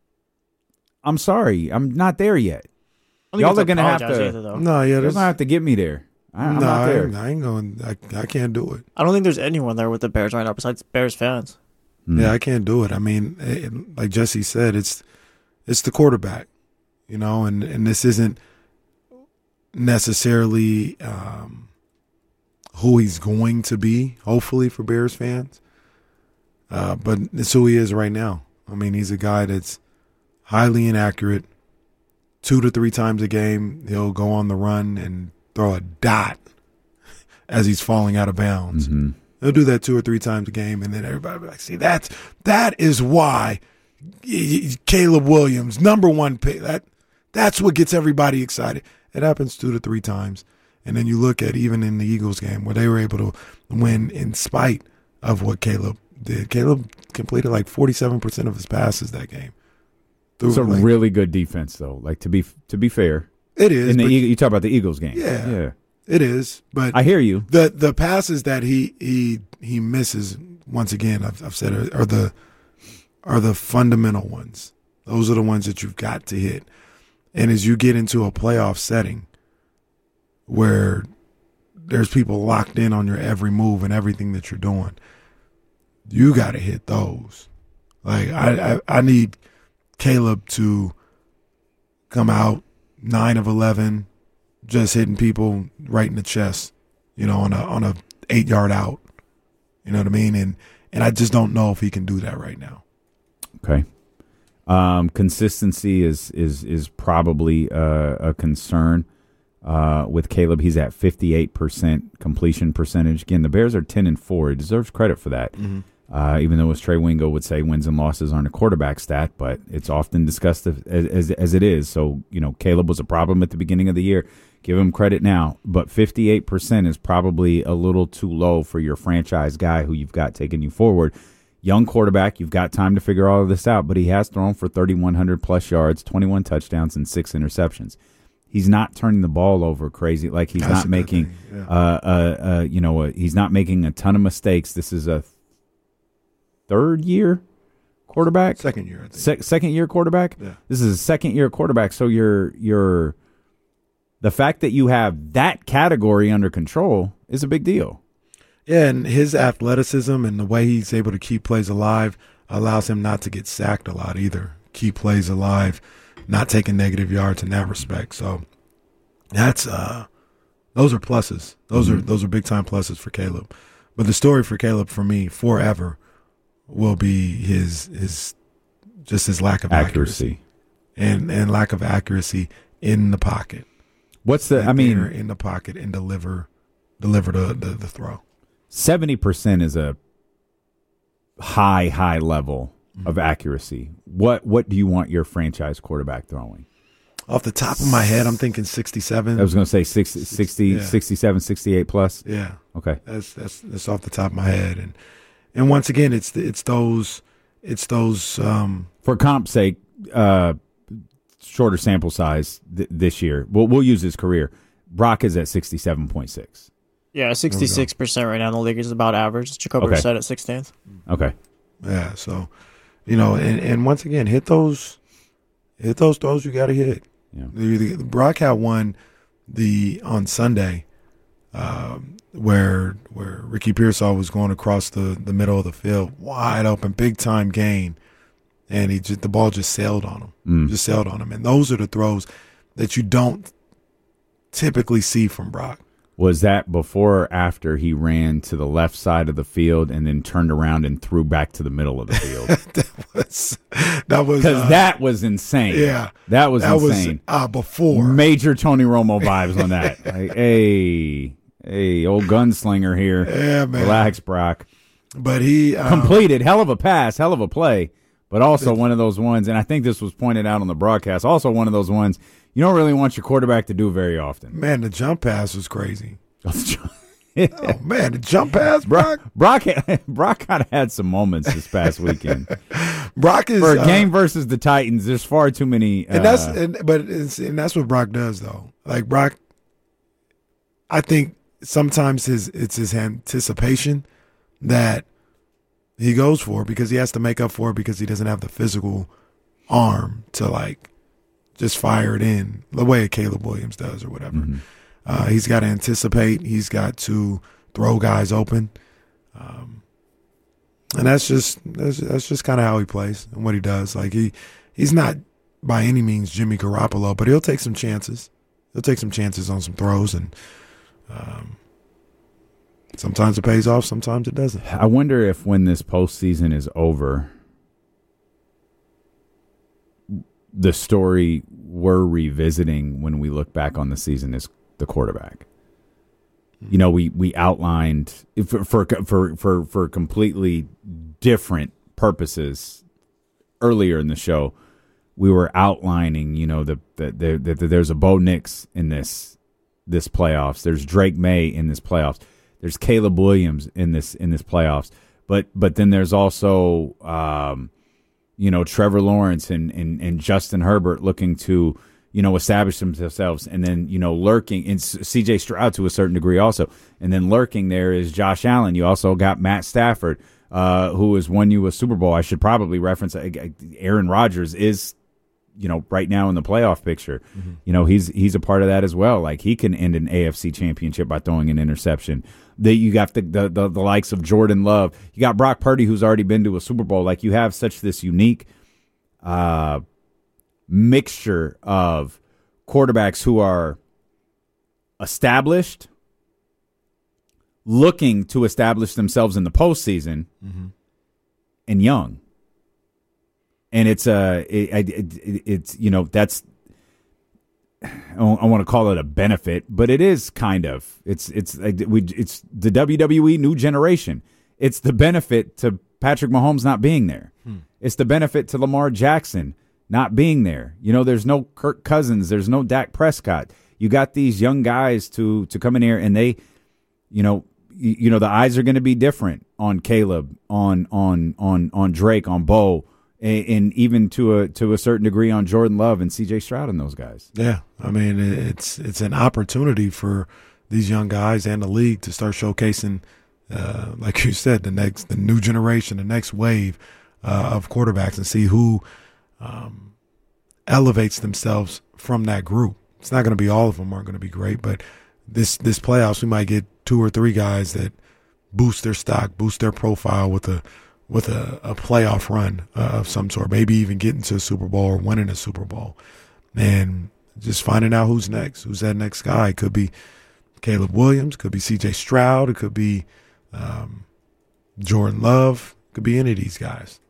I'm sorry, I'm not there yet. Y'all are going to have to, either, no, yeah, you're going to have to get me there. I, I'm no, not there. I ain't, I ain't going, I, I can't do it. I don't think there's anyone there with the Bears right now besides Bears fans. Mm. Yeah, I can't do it. I mean, it, like Jesse said, it's it's the quarterback, you know, and, and this isn't necessarily um, who he's going to be, hopefully, for Bears fans. Uh, but it's who he is right now. I mean, he's a guy that's highly inaccurate. Two to three times a game, he'll go on the run and throw a dot as he's falling out of bounds. Mm-hmm. He'll do that two or three times a game, and then everybody will be like, see, that's, that is why Caleb Williams, number one pick, that, that's what gets everybody excited. It happens two to three times. And then you look at even in the Eagles game where they were able to win in spite of what Caleb did. Caleb completed like forty-seven percent of his passes that game. It's a like, really good defense, though. Like, to be to be fair. It is. In the, you talk about the Eagles game. Yeah. Yeah. It is, but I hear you. The the passes that he he he misses, once again, I've, I've said, are, are the are the fundamental ones. Those are the ones that you've got to hit. And as you get into a playoff setting where there's people locked in on your every move and everything that you're doing, you got to hit those. Like I, I I need Caleb to come out nine of eleven. Just hitting people right in the chest, you know, on a on a eight yard out. You know what I mean? And and I just don't know if he can do that right now. Okay. Um, consistency is is is probably a, a concern uh, with Caleb. He's at fifty-eight percent completion percentage. Again, the Bears are ten and four. He deserves credit for that. Mm-hmm. Uh, even though, as Trey Wingo would say, wins and losses aren't a quarterback stat, but it's often discussed as, as as it is. So, you know, Caleb was a problem at the beginning of the year. Give him credit now, but fifty-eight percent is probably a little too low for your franchise guy who you've got taking you forward. Young quarterback, you've got time to figure all of this out, but he has thrown for thirty-one hundred plus yards, twenty-one touchdowns, and six interceptions. He's not turning the ball over crazy. Like he's That's not a good making, thing, yeah. uh, uh, uh, you know, uh, he's not making a ton of mistakes. This is a third year quarterback, second year, I think. Se- second year quarterback. Yeah. This is a second year quarterback. So you're you're the fact that you have that category under control is a big deal. Yeah, and his athleticism and the way he's able to keep plays alive allows him not to get sacked a lot either. Keep plays alive, not taking negative yards in that respect. So that's uh, those are pluses. Those mm-hmm. are those are big time pluses for Caleb. But the story for Caleb for me forever will be his his just his lack of accuracy, accuracy. and and lack of accuracy in the pocket. What's the? Like I mean, in the pocket and deliver deliver the the, the throw. Seventy percent is a high high level mm-hmm. of accuracy. What what do you want your franchise quarterback throwing? Off the top of my head, I'm thinking sixty-seven. I was going to say sixty, sixty, yeah. sixty-seven, sixty-eight plus. Yeah. Okay. That's that's that's off the top of my head, and and once again, it's it's those it's those um, for comp's sake, uh, shorter sample size th- this year. We'll we'll use his career. Brock is at sixty-seven point six. Yeah, sixty-six percent right now in the league is about average. Jacoby okay. said at sixteenth. Okay. Yeah. So, you know, and, and once again, hit those hit those throws you got to hit. Yeah. The, the, Brock had one the on Sunday um, where where Ricky Pearsall was going across the, the middle of the field, wide open, big time gain, and he just the ball just sailed on him, mm. just sailed on him, and those are the throws that you don't typically see from Brock. Was that before or after he ran to the left side of the field and then turned around and threw back to the middle of the field? that was that was because uh, that was insane. Yeah, that was that insane. Was, uh, before major Tony Romo vibes on that. Like, hey, hey, old gunslinger here. Yeah, man. Relax, Brock. But he um, completed hell of a pass, hell of a play, but also one of those ones. And I think this was pointed out on the broadcast. Also, one of those ones. You don't really want your quarterback to do very often. Man, the jump pass was crazy. oh, man, the jump pass, Brock. Brock, Brock kind of had some moments this past weekend. Brock is for a game uh, versus the Titans. There's far too many, uh, and that's and, but it's, and that's what Brock does though. Like Brock, I think sometimes his it's his anticipation that he goes for because he has to make up for it because he doesn't have the physical arm to like. Just fire it in the way Caleb Williams does or whatever. Mm-hmm. Uh, he's got to anticipate. He's got to throw guys open. Um, and that's just that's, that's just kind of how he plays and what he does. Like he he's not by any means Jimmy Garoppolo, but he'll take some chances. He'll take some chances on some throws, and um, sometimes it pays off, sometimes it doesn't. I wonder if when this postseason is over, the story we're revisiting when we look back on the season is the quarterback. You know, we we outlined for for for for, for completely different purposes earlier in the show. We were outlining, you know, the that the, the, the, there's a Bo Nix in this this playoffs. There's Drake May in this playoffs. There's Caleb Williams in this in this playoffs. But but then there's also um, you know, Trevor Lawrence and, and, and Justin Herbert looking to, you know, establish themselves, and then, you know, lurking, and C J Stroud to a certain degree also. And then lurking there is Josh Allen. You also got Matt Stafford, uh, who has won you a Super Bowl. I should probably reference uh, Aaron Rodgers is, you know, right now in the playoff picture. Mm-hmm. You know, he's he's a part of that as well. Like, he can end an A F C championship by throwing an interception. That you got the, the the the likes of Jordan Love. You got Brock Purdy, who's already been to a Super Bowl. Like, you have such this unique uh, mixture of quarterbacks who are established, looking to establish themselves in the postseason, mm-hmm. and young. And it's uh, it, it, it, it's you know that's. I want to call it a benefit, but it is kind of. It's it's we it's the W W E new generation. It's the benefit to Patrick Mahomes not being there. Hmm. It's the benefit to Lamar Jackson not being there. You know, there's no Kirk Cousins. There's no Dak Prescott. You got these young guys to to come in here, and they, you know, you, you know the eyes are going to be different on Caleb, on on on on Drake, on Bo, and, and even to a to a certain degree on Jordan Love and C J Stroud and those guys. Yeah, I mean it's it's an opportunity for these young guys and the league to start showcasing. Uh, like you said, the next, the new generation, the next wave uh, of quarterbacks, and see who um, elevates themselves from that group. It's not going to be all of them aren't going to be great, but this this playoffs we might get two or three guys that boost their stock, boost their profile with a with a, a playoff run uh, of some sort. Maybe even getting to a Super Bowl or winning a Super Bowl, and just finding out who's next, who's that next guy. It could be Caleb Williams, could be C J Stroud, it could be Um, Jordan Love, could be any of these guys.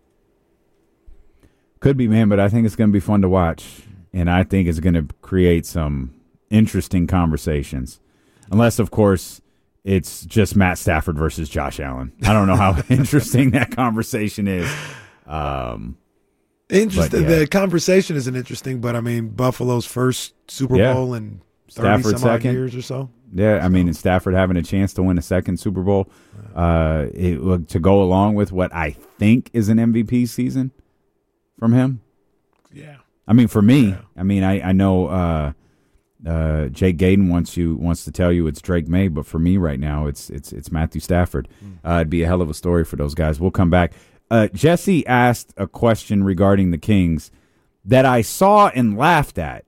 Could be, man, but I think it's going to be fun to watch, and I think it's going to create some interesting conversations. Unless, of course, it's just Matt Stafford versus Josh Allen. I don't know how interesting that conversation is. Um, interesting. Yeah. The conversation isn't interesting, but I mean, Buffalo's first Super yeah. Bowl in thirty Stafford some odd second. years or so. Yeah, I mean, and Stafford having a chance to win a second Super Bowl uh, it, to go along with what I think is an M V P season from him. Yeah. I mean, for me, yeah. I mean, I, I know uh, uh, Jake Gaden wants you wants to tell you it's Drake May, but for me right now, it's it's it's Matthew Stafford. Mm. Uh, it'd be a hell of a story for those guys. We'll come back. Uh, Jesse asked a question regarding the Kings that I saw and laughed at.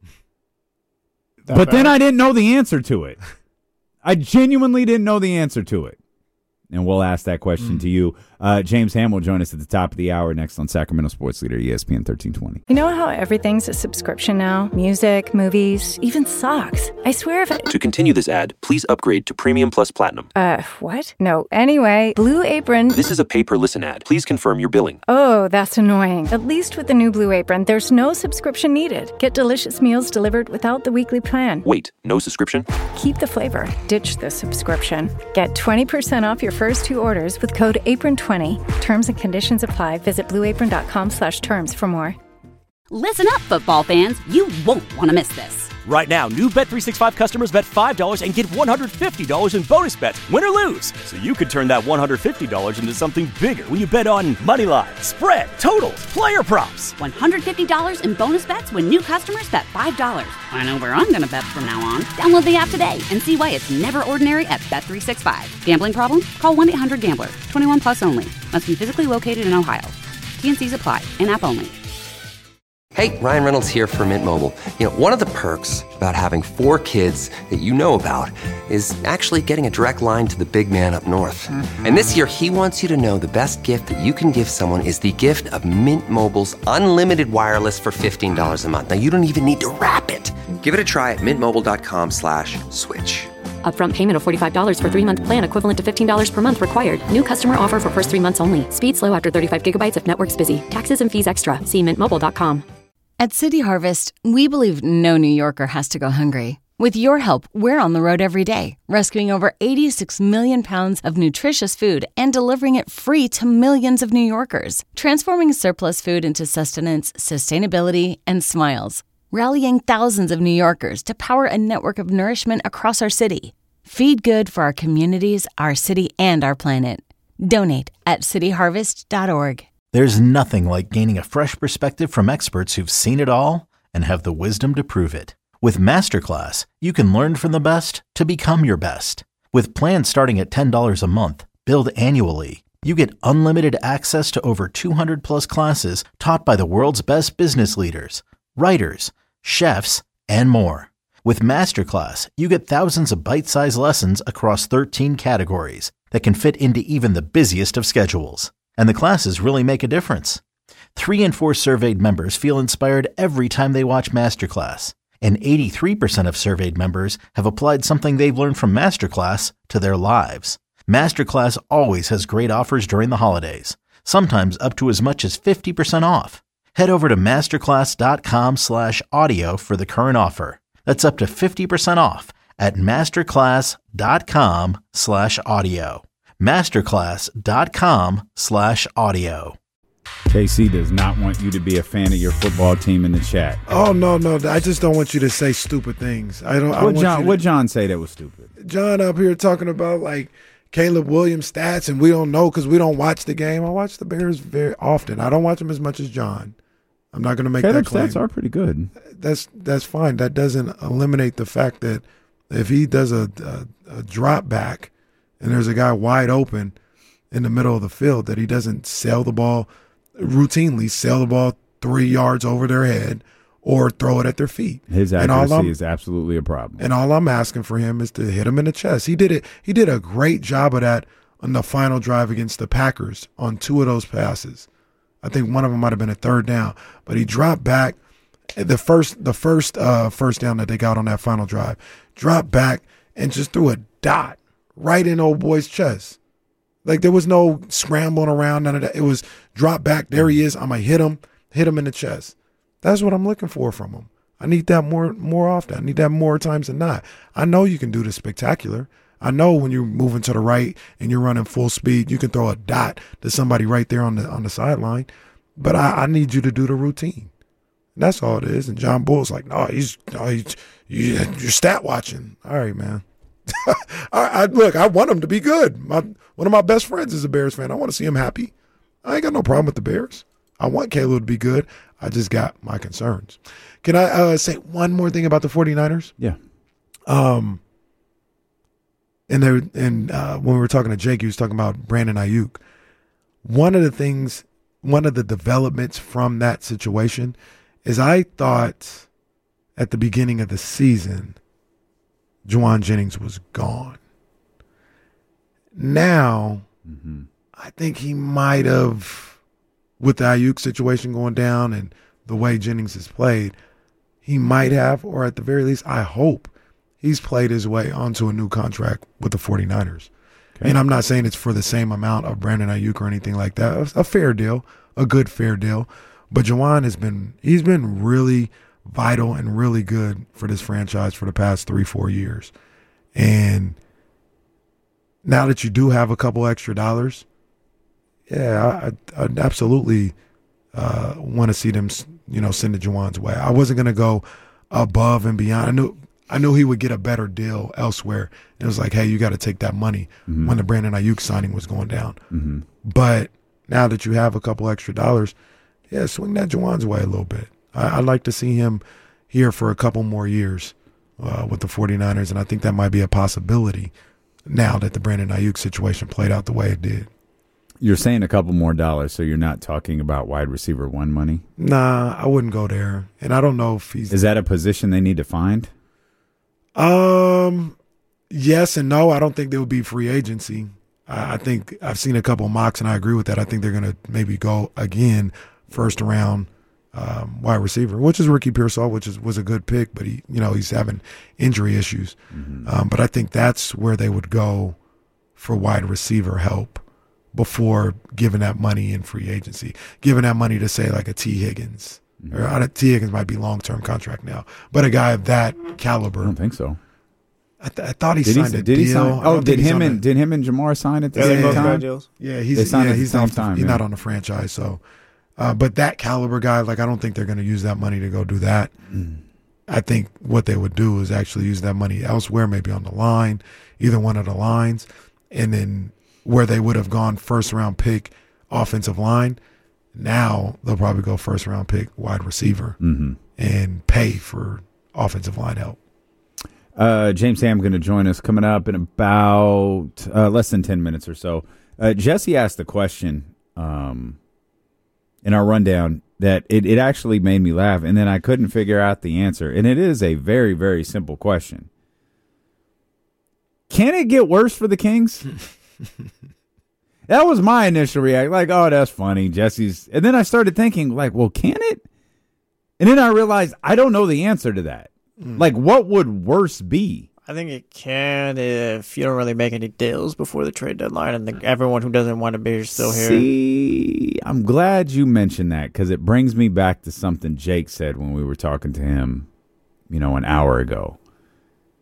That but bad. Then I didn't know the answer to it. I genuinely didn't know the answer to it. And we'll ask that question mm. to you. Uh, James Ham will join us at the top of the hour next on Sacramento Sports Leader, E S P N thirteen twenty. You know how everything's a subscription now? Music, movies, even socks. I swear if it... To continue this ad, please upgrade to Premium Plus Platinum. Uh, what? No. Anyway, Blue Apron... This is a pay-per-listen ad. Please confirm your billing. Oh, that's annoying. At least with the new Blue Apron, there's no subscription needed. Get delicious meals delivered without the weekly plan. Wait, no subscription? Keep the flavor. Ditch the subscription. Get twenty percent off your first two orders with code apron twenty. Terms and conditions apply. Visit blueapron.com slash terms for more. Listen up, football fans. You won't want to miss this. Right now, new Bet three sixty-five customers bet five dollars and get one hundred fifty dollars in bonus bets, win or lose. So you could turn that one hundred fifty dollars into something bigger when you bet on money line, spread, totals, player props. one hundred fifty dollars in bonus bets when new customers bet five dollars. I know where I'm going to bet from now on. Download the app today and see why it's never ordinary at Bet three sixty-five. Gambling problem? Call one eight hundred gambler. twenty-one plus only. Must be physically located in Ohio. T and C's apply. In-app only. Hey, Ryan Reynolds here for Mint Mobile. You know, one of the perks about having four kids that you know about is actually getting a direct line to the big man up north. Mm-hmm. And this year, he wants you to know the best gift that you can give someone is the gift of Mint Mobile's unlimited wireless for fifteen dollars a month. Now, you don't even need to wrap it. Give it a try at mintmobile.com slash switch. Upfront payment of forty-five dollars for three-month plan equivalent to fifteen dollars per month required. New customer offer for first three months only. Speed slow after thirty-five gigabytes if network's busy. Taxes and fees extra. See mint mobile dot com. At City Harvest, we believe no New Yorker has to go hungry. With your help, we're on the road every day, rescuing over eighty-six million pounds of nutritious food and delivering it free to millions of New Yorkers, transforming surplus food into sustenance, sustainability, and smiles, rallying thousands of New Yorkers to power a network of nourishment across our city. Feed good for our communities, our city, and our planet. Donate at city harvest dot org. There's nothing like gaining a fresh perspective from experts who've seen it all and have the wisdom to prove it. With Masterclass, you can learn from the best to become your best. With plans starting at ten dollars a month, billed annually, you get unlimited access to over two hundred plus classes taught by the world's best business leaders, writers, chefs, and more. With Masterclass, you get thousands of bite-sized lessons across thirteen categories that can fit into even the busiest of schedules. And the classes really make a difference. Three in four surveyed members feel inspired every time they watch Masterclass. And eighty-three percent of surveyed members have applied something they've learned from Masterclass to their lives. Masterclass always has great offers during the holidays, sometimes up to as much as fifty percent off. Head over to masterclass.com slash audio for the current offer. That's up to fifty percent off at masterclass.com slash audio. masterclass.com slash audio. K C does not want you to be a fan of your football team in the chat. Oh, no, no. I just don't want you to say stupid things. I don't. I What want John? you to, What John say that was stupid? John up here talking about like Caleb Williams stats, and we don't know because we don't watch the game. I watch the Bears very often. I don't watch them as much as John. I'm not going to make Caleb's that claim. stats are pretty good. That's that's fine. That doesn't eliminate the fact that if he does a, a, a drop back and there's a guy wide open in the middle of the field, that he doesn't sail the ball routinely, sail the ball three yards over their head or throw it at their feet. His And all accuracy I'm- is absolutely a problem. And all I'm asking for him is to hit him in the chest. He did it. He did a great job of that on the final drive against the Packers on two of those passes. I think one of them might have been a third down, but he dropped back. The first, the first uh, first down that they got on that final drive, dropped back and just threw a dot right in old boy's chest. Like there was no scrambling around, none of that. It was drop back. There he is. I'm gonna hit him, hit him in the chest. That's what I'm looking for from him. I need that more more often. I need that more times than not. I know you can do the spectacular. I know when you're moving to the right and you're running full speed, you can throw a dot to somebody right there on the on the sideline. But I, I need you to do the routine. And that's all it is. And John Bull's like, no, he's, no, he's you, you're stat watching. All right, man. I, I look, I want him to be good. My one of my best friends is a Bears fan. I want to see him happy. I ain't got no problem with the Bears. I want Caleb to be good. I just got my concerns. Can I uh, say one more thing about the 49ers? Yeah. Um. And there, and uh, when we were talking to Jake, he was talking about Brandon Ayuk. One of the things, one of the developments from that situation is I thought at the beginning of the season, Juwan Jennings was gone. Now, mm-hmm. I think he might have, with the Ayuk situation going down and the way Jennings has played, he might have, or at the very least, I hope, he's played his way onto a new contract with the 49ers. Okay. And I'm not saying it's for the same amount of Brandon Ayuk or anything like that. A fair deal, a good fair deal. But Juwan has been, he's been really vital and really good for this franchise for the past three, four years. And now that you do have a couple extra dollars, yeah, I, I absolutely uh, want to see them, you know, send it Juwan's way. I wasn't going to go above and beyond. I knew I knew he would get a better deal elsewhere. It was like, hey, you got to take that money mm-hmm. when the Brandon Ayuk signing was going down. Mm-hmm. But now that you have a couple extra dollars, yeah, swing that Juwan's way a little bit. I, I'd like to see him here for a couple more years uh, with the 49ers, and I think that might be a possibility now that the Brandon Ayuk situation played out the way it did. You're saying a couple more dollars, so you're not talking about wide receiver one money? Nah, I wouldn't go there. And I don't know if he's... Is that a position they need to find? Um, yes and no. I don't think there would be free agency. I, I think I've seen a couple mocks, and I agree with that. I think they're going to maybe go again first round um, wide receiver, which is Ricky Pearsall, which is was a good pick, but he, you know, he's having injury issues. Mm-hmm. Um, but I think that's where they would go for wide receiver help before giving that money in free agency, giving that money to say like a T Higgins. Mm-hmm. Or uh, T Higgins might be long term contract now, but a guy of that caliber. I don't think so. I, th- I thought he did signed he, a did deal. He sign, oh, did him and a, did him and Jamar sign at the yeah, same both time? deals. Yeah, he's they signed yeah, at the he's same not time. he's yeah. not on the franchise. So, uh, but that caliber guy, like I don't think they're going to use that money to go do that. Mm. I think what they would do is actually use that money elsewhere, maybe on the line, either one of the lines, and then where they would have gone first round pick offensive line. Now they'll probably go first round pick wide receiver mm-hmm. and pay for offensive line help. Uh, James Ham going to join us coming up in about uh, less than ten minutes or so. Uh, Jesse asked a question um, in our rundown that it, it actually made me laugh, and then I couldn't figure out the answer. And it is a very, very simple question. Can it get worse for the Kings? That was my initial reaction. Like, oh, that's funny. Jesse's. And then I started thinking, like, well, can it? And then I realized I don't know the answer to that. Mm. Like, what would worse be? I think it can if you don't really make any deals before the trade deadline and the, everyone who doesn't want to be is still here. See, I'm glad you mentioned that because it brings me back to something Jake said when we were talking to him, you know, an hour ago.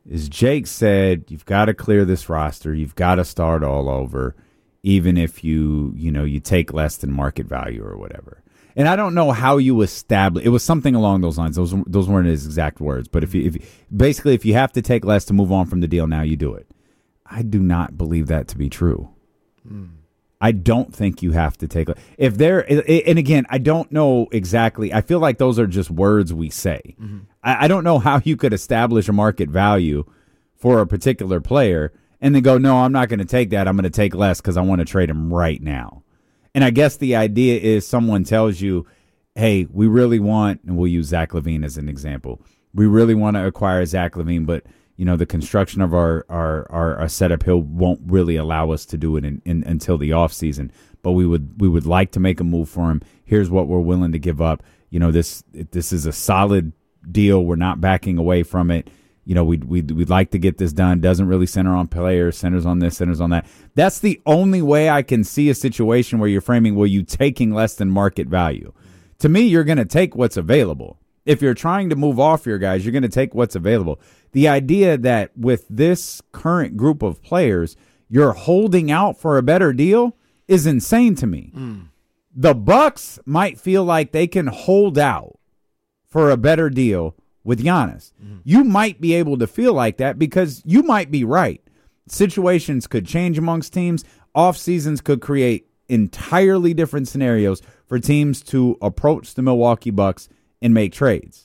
is Jake said you've got to clear this roster. You've got to start all over, even if you, you know, you take less than market value or whatever. And I don't know how you establish. It was something along those lines. Those those weren't his exact words, but if you, if basically if you have to take less to move on from the deal, now you do it. I do not believe that to be true. Mm. I don't think you have to take if there. And again, I don't know exactly. I feel like those are just words we say. Mm-hmm. I, I don't know how you could establish a market value for a particular player and then go, no, I'm not going to take that. I'm going to take less because I want to trade him right now. And I guess the idea is someone tells you, hey, we really want, and we'll use Zach LaVine as an example. We really want to acquire Zach LaVine, but you know the construction of our our, our, our setup here won't really allow us to do it in, in, until the offseason. But we would we would like to make a move for him. Here's what we're willing to give up. You know, this this is a solid deal. We're not backing away from it. You know, we'd, we'd, we'd like to get this done. Doesn't really center on players, centers on this, centers on that. That's the only way I can see a situation where you're framing, well, you taking less than market value. To me, you're going to take what's available. If you're trying to move off your guys, you're going to take what's available. The idea that with this current group of players, you're holding out for a better deal is insane to me. Mm. The Bucks might feel like they can hold out for a better deal with Giannis. Mm. You might be able to feel like that because you might be right. Situations could change amongst teams. Off seasons could create entirely different scenarios for teams to approach the Milwaukee Bucks and make trades.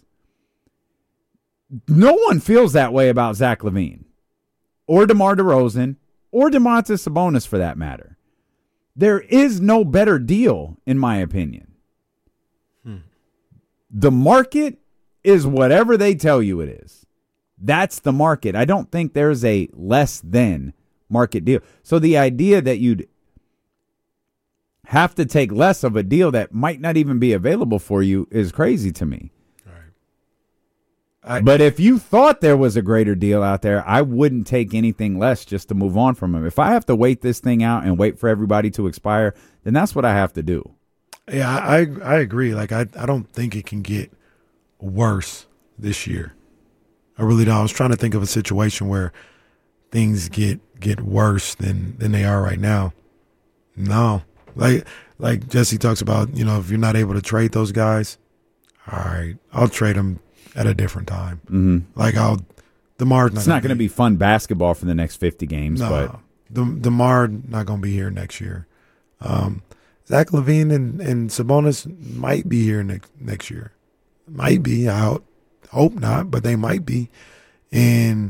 No one feels that way about Zach LaVine or DeMar DeRozan or Domantas Sabonis for that matter. There is no better deal, in my opinion. Hmm. The market is whatever they tell you it is. That's the market. I don't think there's a less than market deal. So the idea that you'd have to take less of a deal that might not even be available for you is crazy to me. Right. I, but if you thought there was a greater deal out there, I wouldn't take anything less just to move on from him. If I have to wait this thing out and wait for everybody to expire, then that's what I have to do. Yeah, I I agree. Like I, I don't think it can get worse this year. I really don't. I was trying to think of a situation where things get get worse than than they are right now. No. Like like Jesse talks about, you know, if you're not able to trade those guys, all right, I'll trade them at a different time. Mm-hmm. Like I'll DeMar's not. It's not going to be fun basketball for the next fifty games, no, but De, DeMar not going to be here next year. Um, Zach LaVine and, and Sabonis might be here next next year. Might be. I hope not, but they might be. And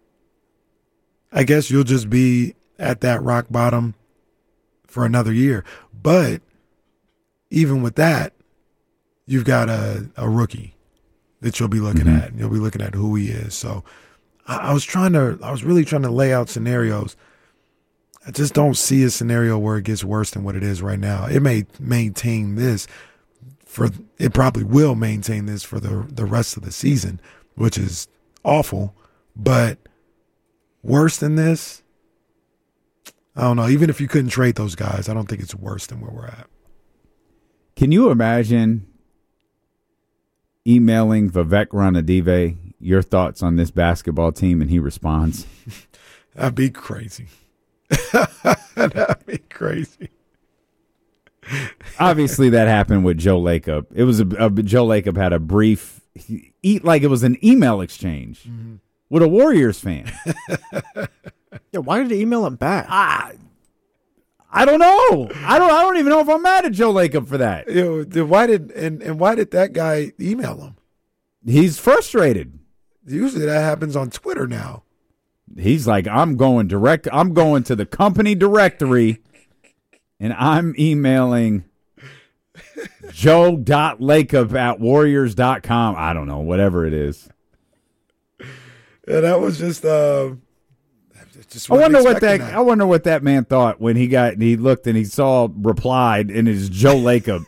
I guess you'll just be at that rock bottom for another year. But even with that, you've got a, a rookie that you'll be looking mm-hmm. at. You'll be looking at who he is. So I, I was trying to, I was really trying to lay out scenarios. I just don't see a scenario where it gets worse than what it is right now. It may maintain this for, it probably will maintain this for the the rest of the season, which is awful. But worse than this, I don't know. Even if you couldn't trade those guys, I don't think it's worse than where we're at. Can you imagine emailing Vivek Ranadive your thoughts on this basketball team and he responds? That'd be crazy. That'd be crazy. Obviously, that happened with Joe Lacob. It was a, a Joe Lacob had a brief, eat like it was an email exchange mm-hmm. with a Warriors fan. Yeah, why did he email him back? I, I don't know. I don't. I don't even know if I'm mad at Joe Lacob for that. You know, why did and, and why did that guy email him? He's frustrated. Usually that happens on Twitter now. He's like, I'm going direct. I'm going to the company directory, and I'm emailing Joe dot Lacob at Warriors dot com. I don't know, whatever it is. Yeah, that was just. Uh, just I wonder what that, that. I wonder what that man thought when he got. He looked and he saw replied, and it's Joe Lacob.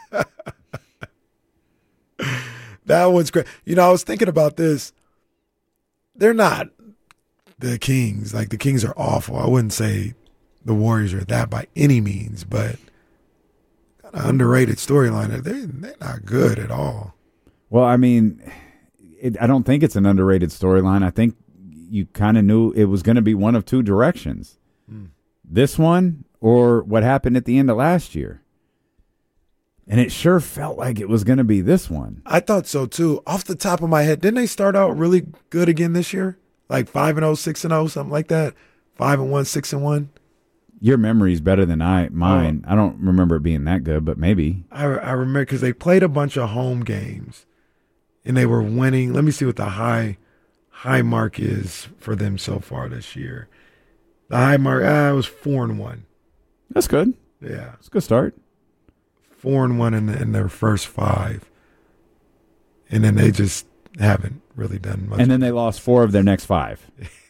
That was great. You know, I was thinking about this. They're not the Kings. Like, the Kings are awful. I wouldn't say the Warriors are that by any means, but kind of underrated storyline. They're, they're not good at all. Well, I mean, it, I don't think it's an underrated storyline. I think you kind of knew it was going to be one of two directions. Mm. This one or what happened at the end of last year. And it sure felt like it was going to be this one. I thought so, too. Off the top of my head, didn't they start out really good again this year? Like five and oh, six and oh, something like that? five and one, six and one? Your memory is better than I mine. Oh. I don't remember it being that good, but maybe. I, I remember because they played a bunch of home games, and they were winning. Let me see what the high high mark is for them so far this year. The high mark, ah, it was four and one. That's good. Yeah. It's a good start. Four and one in, in their first five. And then they just haven't really done much. And then they lost four of their next five.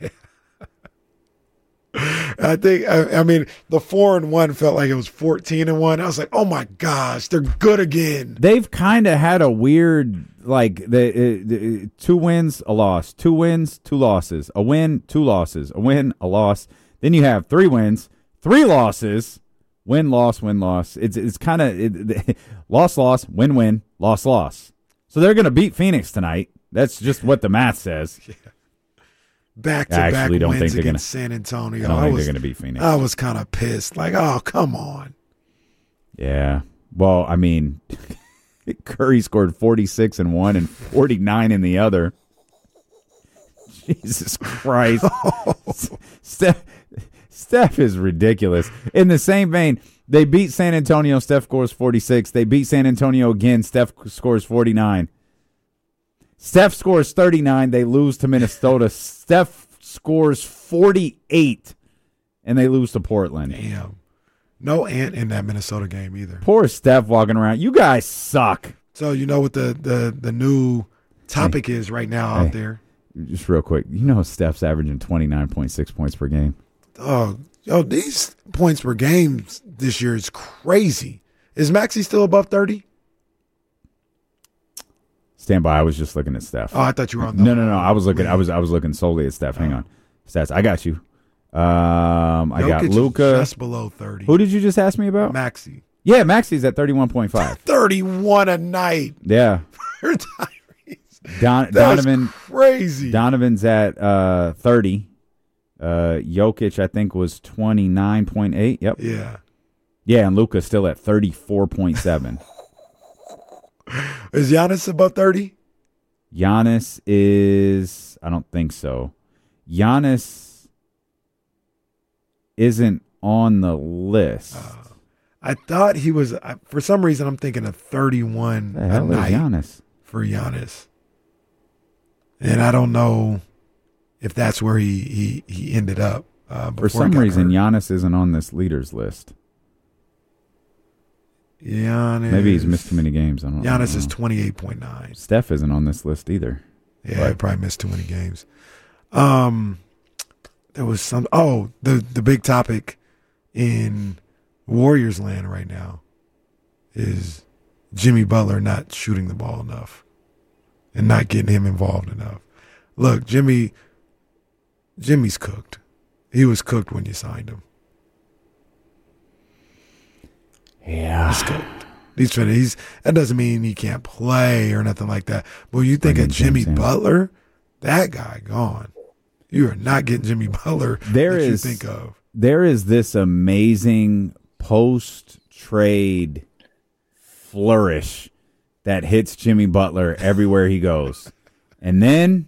I think, I, I mean, the four and one felt like it was fourteen and one. I was like, oh my gosh, they're good again. They've kind of had a weird, like, the, uh, the two wins, a loss, two wins, two losses, a win, two losses, a win, a loss. Then you have three wins, three losses, win, loss, win, loss. It's it's kind of it, loss, loss, win, win, loss, loss. So they're going to beat Phoenix tonight. That's just what the math says. Yeah. Back to back wins don't think against gonna, San Antonio. I don't I think was, they're going to beat Phoenix. I was kind of pissed. Like, oh, come on. Yeah. Well, I mean, Curry scored forty-six in one and forty-nine in the other. Jesus Christ. Steph, Steph is ridiculous. In the same vein, they beat San Antonio. Steph scores forty-six. They beat San Antonio again. Steph scores forty-nine. Steph scores thirty-nine. They lose to Minnesota. Steph scores forty-eight, and they lose to Portland. Damn. No Ant in that Minnesota game either. Poor Steph walking around. You guys suck. So you know what the, the, the new topic hey. is right now hey. out there? Just real quick. You know Steph's averaging twenty-nine point six points per game. Oh, yo, these points per game this year is crazy. Is Maxey still above thirty? Stand by. I was just looking at Steph. Oh, I thought you were on the No, no, no. I was looking I was I was looking solely at Steph. Hang on. Stats. I got you. Um I Jokic got is Luka. just below thirty. Who did you just ask me about? Maxey. Yeah, Maxey's at thirty-one point five. thirty-one a night. Yeah. For Tyrese. Don, That's Donovan crazy. Donovan's at uh thirty. Uh Jokic I think was twenty-nine point eight. Yep. Yeah. Yeah, and Luka's still at thirty-four point seven. Is Giannis above thirty? Giannis is, I don't think so. Giannis isn't on the list. Uh, I thought he was, I, for some reason, I'm thinking of thirty-one the hell a night is Giannis? for Giannis. And I don't know if that's where he, he, he ended up. Uh, for some reason, hurt. Giannis isn't on this leaders list. Giannis. Maybe he's missed too many games. I don't Giannis I don't is know. twenty-eight point nine. Steph isn't on this list either. Yeah, but. he probably missed too many games. Um, there was some. Oh, the the big topic in Warriors land right now is Jimmy Butler not shooting the ball enough and not getting him involved enough. Look, Jimmy. Jimmy's cooked. He was cooked when you signed him. Yeah. He's cooked. He's, he's, that doesn't mean he can't play or nothing like that. But when you think Bring of Jimmy James Butler, that guy gone. You are not getting Jimmy Butler there that is, you think of. There is this amazing post-trade flourish that hits Jimmy Butler everywhere he goes. And then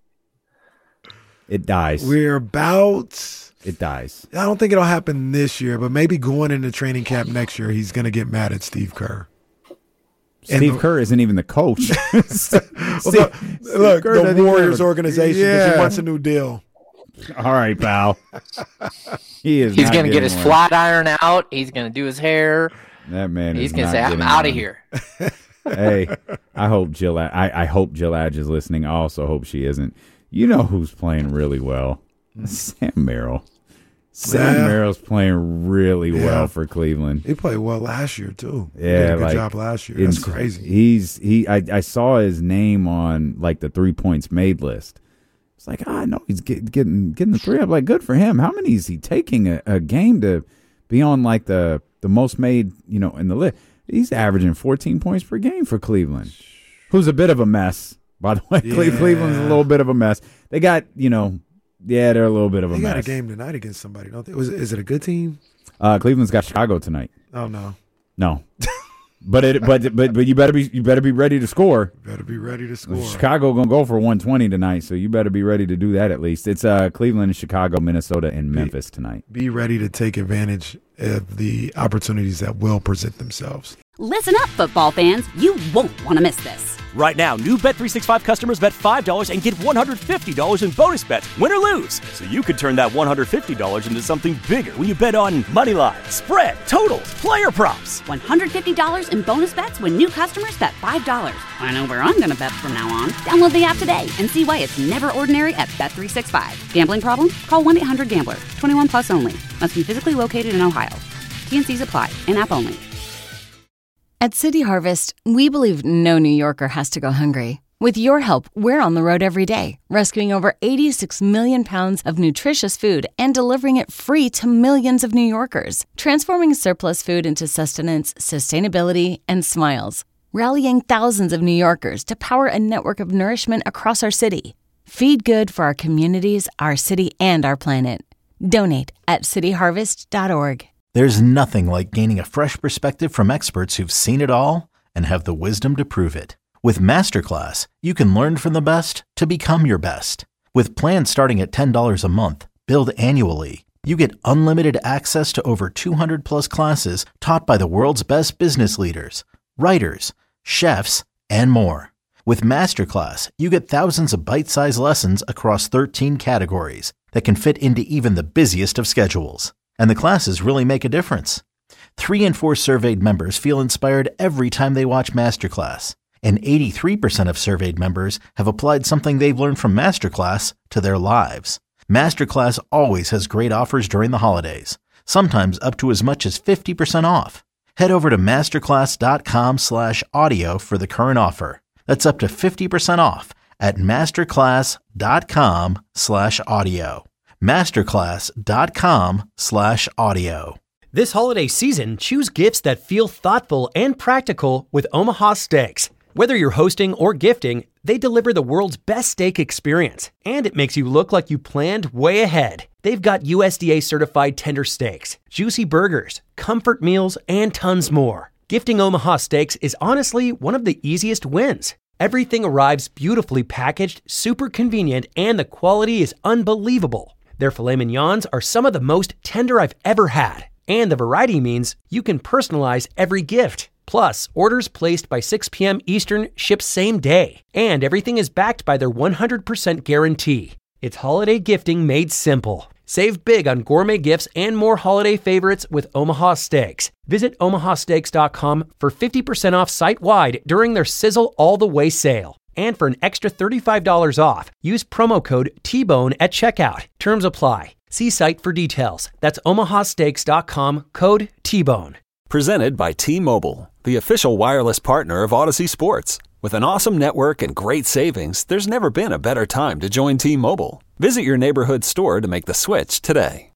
it dies. We're about... It dies. I don't think it'll happen this year, but maybe going into training camp next year, he's going to get mad at Steve Kerr. Steve the, Kerr isn't even the coach. well, Steve, look, Steve look Kerr the Warriors organization, because yeah. he wants a new deal. All right, pal. He is. He's going to get his one. flat iron out. He's going to do his hair. That man. He's going to say, "I'm out of here." Hey, I hope Jill. I, I hope Jill Adge is listening. I also hope she isn't. You know who's playing really well? Sam Merrill. Sam yeah. Merrill's playing really yeah. well for Cleveland. He played well last year too. Yeah, he did a good like, job last year. That's crazy. He's he. I, I saw his name on like the three points made list. It's like I ah, know he's get, getting getting the three up. Like good for him. How many is he taking a, a game to be on like the the most made you know in the list? He's averaging fourteen points per game for Cleveland, who's a bit of a mess. By the way, Yeah. Cleveland's a little bit of a mess. They got you know. Yeah, they're a little bit of a They mess. got a game tonight against somebody, don't they? Was it, is it a good team? Uh, Cleveland's got Chicago tonight. Oh no, no. But it, but but but you better be you better be ready to score. Better be ready to score. Chicago gonna go for one twenty tonight, so you better be ready to do that at least. It's uh Cleveland, Chicago, Minnesota, and Memphis tonight. Be ready to take advantage of the opportunities that will present themselves. Listen up, football fans. You won't want to miss this. Right now, new Bet three sixty-five customers bet five dollars and get one hundred fifty dollars in bonus bets, win or lose. So you could turn that one hundred fifty dollars into something bigger when you bet on money line, spread, totals, player props. one hundred fifty dollars in bonus bets when new customers bet five dollars. I know where I'm going to bet from now on. Download the app today and see why it's never ordinary at Bet three sixty-five. Gambling problem? Call one eight hundred gambler. twenty-one plus only. Must be physically located in Ohio. T and C's apply. In-app only. At City Harvest, we believe no New Yorker has to go hungry. With your help, we're on the road every day, rescuing over eighty-six million pounds of nutritious food and delivering it free to millions of New Yorkers, transforming surplus food into sustenance, sustainability, and smiles, rallying thousands of New Yorkers to power a network of nourishment across our city. Feed good for our communities, our city, and our planet. Donate at city harvest dot org. There's nothing like gaining a fresh perspective from experts who've seen it all and have the wisdom to prove it. With Masterclass, you can learn from the best to become your best. With plans starting at ten dollars a month, billed annually, you get unlimited access to over two hundred plus classes taught by the world's best business leaders, writers, chefs, and more. With Masterclass, you get thousands of bite-sized lessons across thirteen categories that can fit into even the busiest of schedules. And the classes really make a difference. Three in four surveyed members feel inspired every time they watch Masterclass. And eighty-three percent of surveyed members have applied something they've learned from Masterclass to their lives. Masterclass always has great offers during the holidays, sometimes up to as much as fifty percent off. Head over to masterclass.com slash audio for the current offer. That's up to fifty percent off at masterclass.com slash audio. Masterclass.com slash audio. This holiday season, choose gifts that feel thoughtful and practical with Omaha Steaks. Whether you're hosting or gifting, they deliver the world's best steak experience, and it makes you look like you planned way ahead. They've got U S D A certified tender steaks, juicy burgers, comfort meals, and tons more. Gifting Omaha Steaks is honestly one of the easiest wins. Everything arrives beautifully packaged, super convenient, and the quality is unbelievable. Their filet mignons are some of the most tender I've ever had, and the variety means you can personalize every gift. Plus, orders placed by six p.m. Eastern ship same day, and everything is backed by their one hundred percent guarantee. It's holiday gifting made simple. Save big on gourmet gifts and more holiday favorites with Omaha Steaks. Visit omaha steaks dot com for fifty percent off site-wide during their Sizzle All the Way sale. And for an extra thirty-five dollars off, use promo code T bone at checkout. Terms apply. See site for details. That's omaha steaks dot com, code T bone. Presented by T-Mobile, the official wireless partner of Odyssey Sports. With an awesome network and great savings, there's never been a better time to join T-Mobile. Visit your neighborhood store to make the switch today.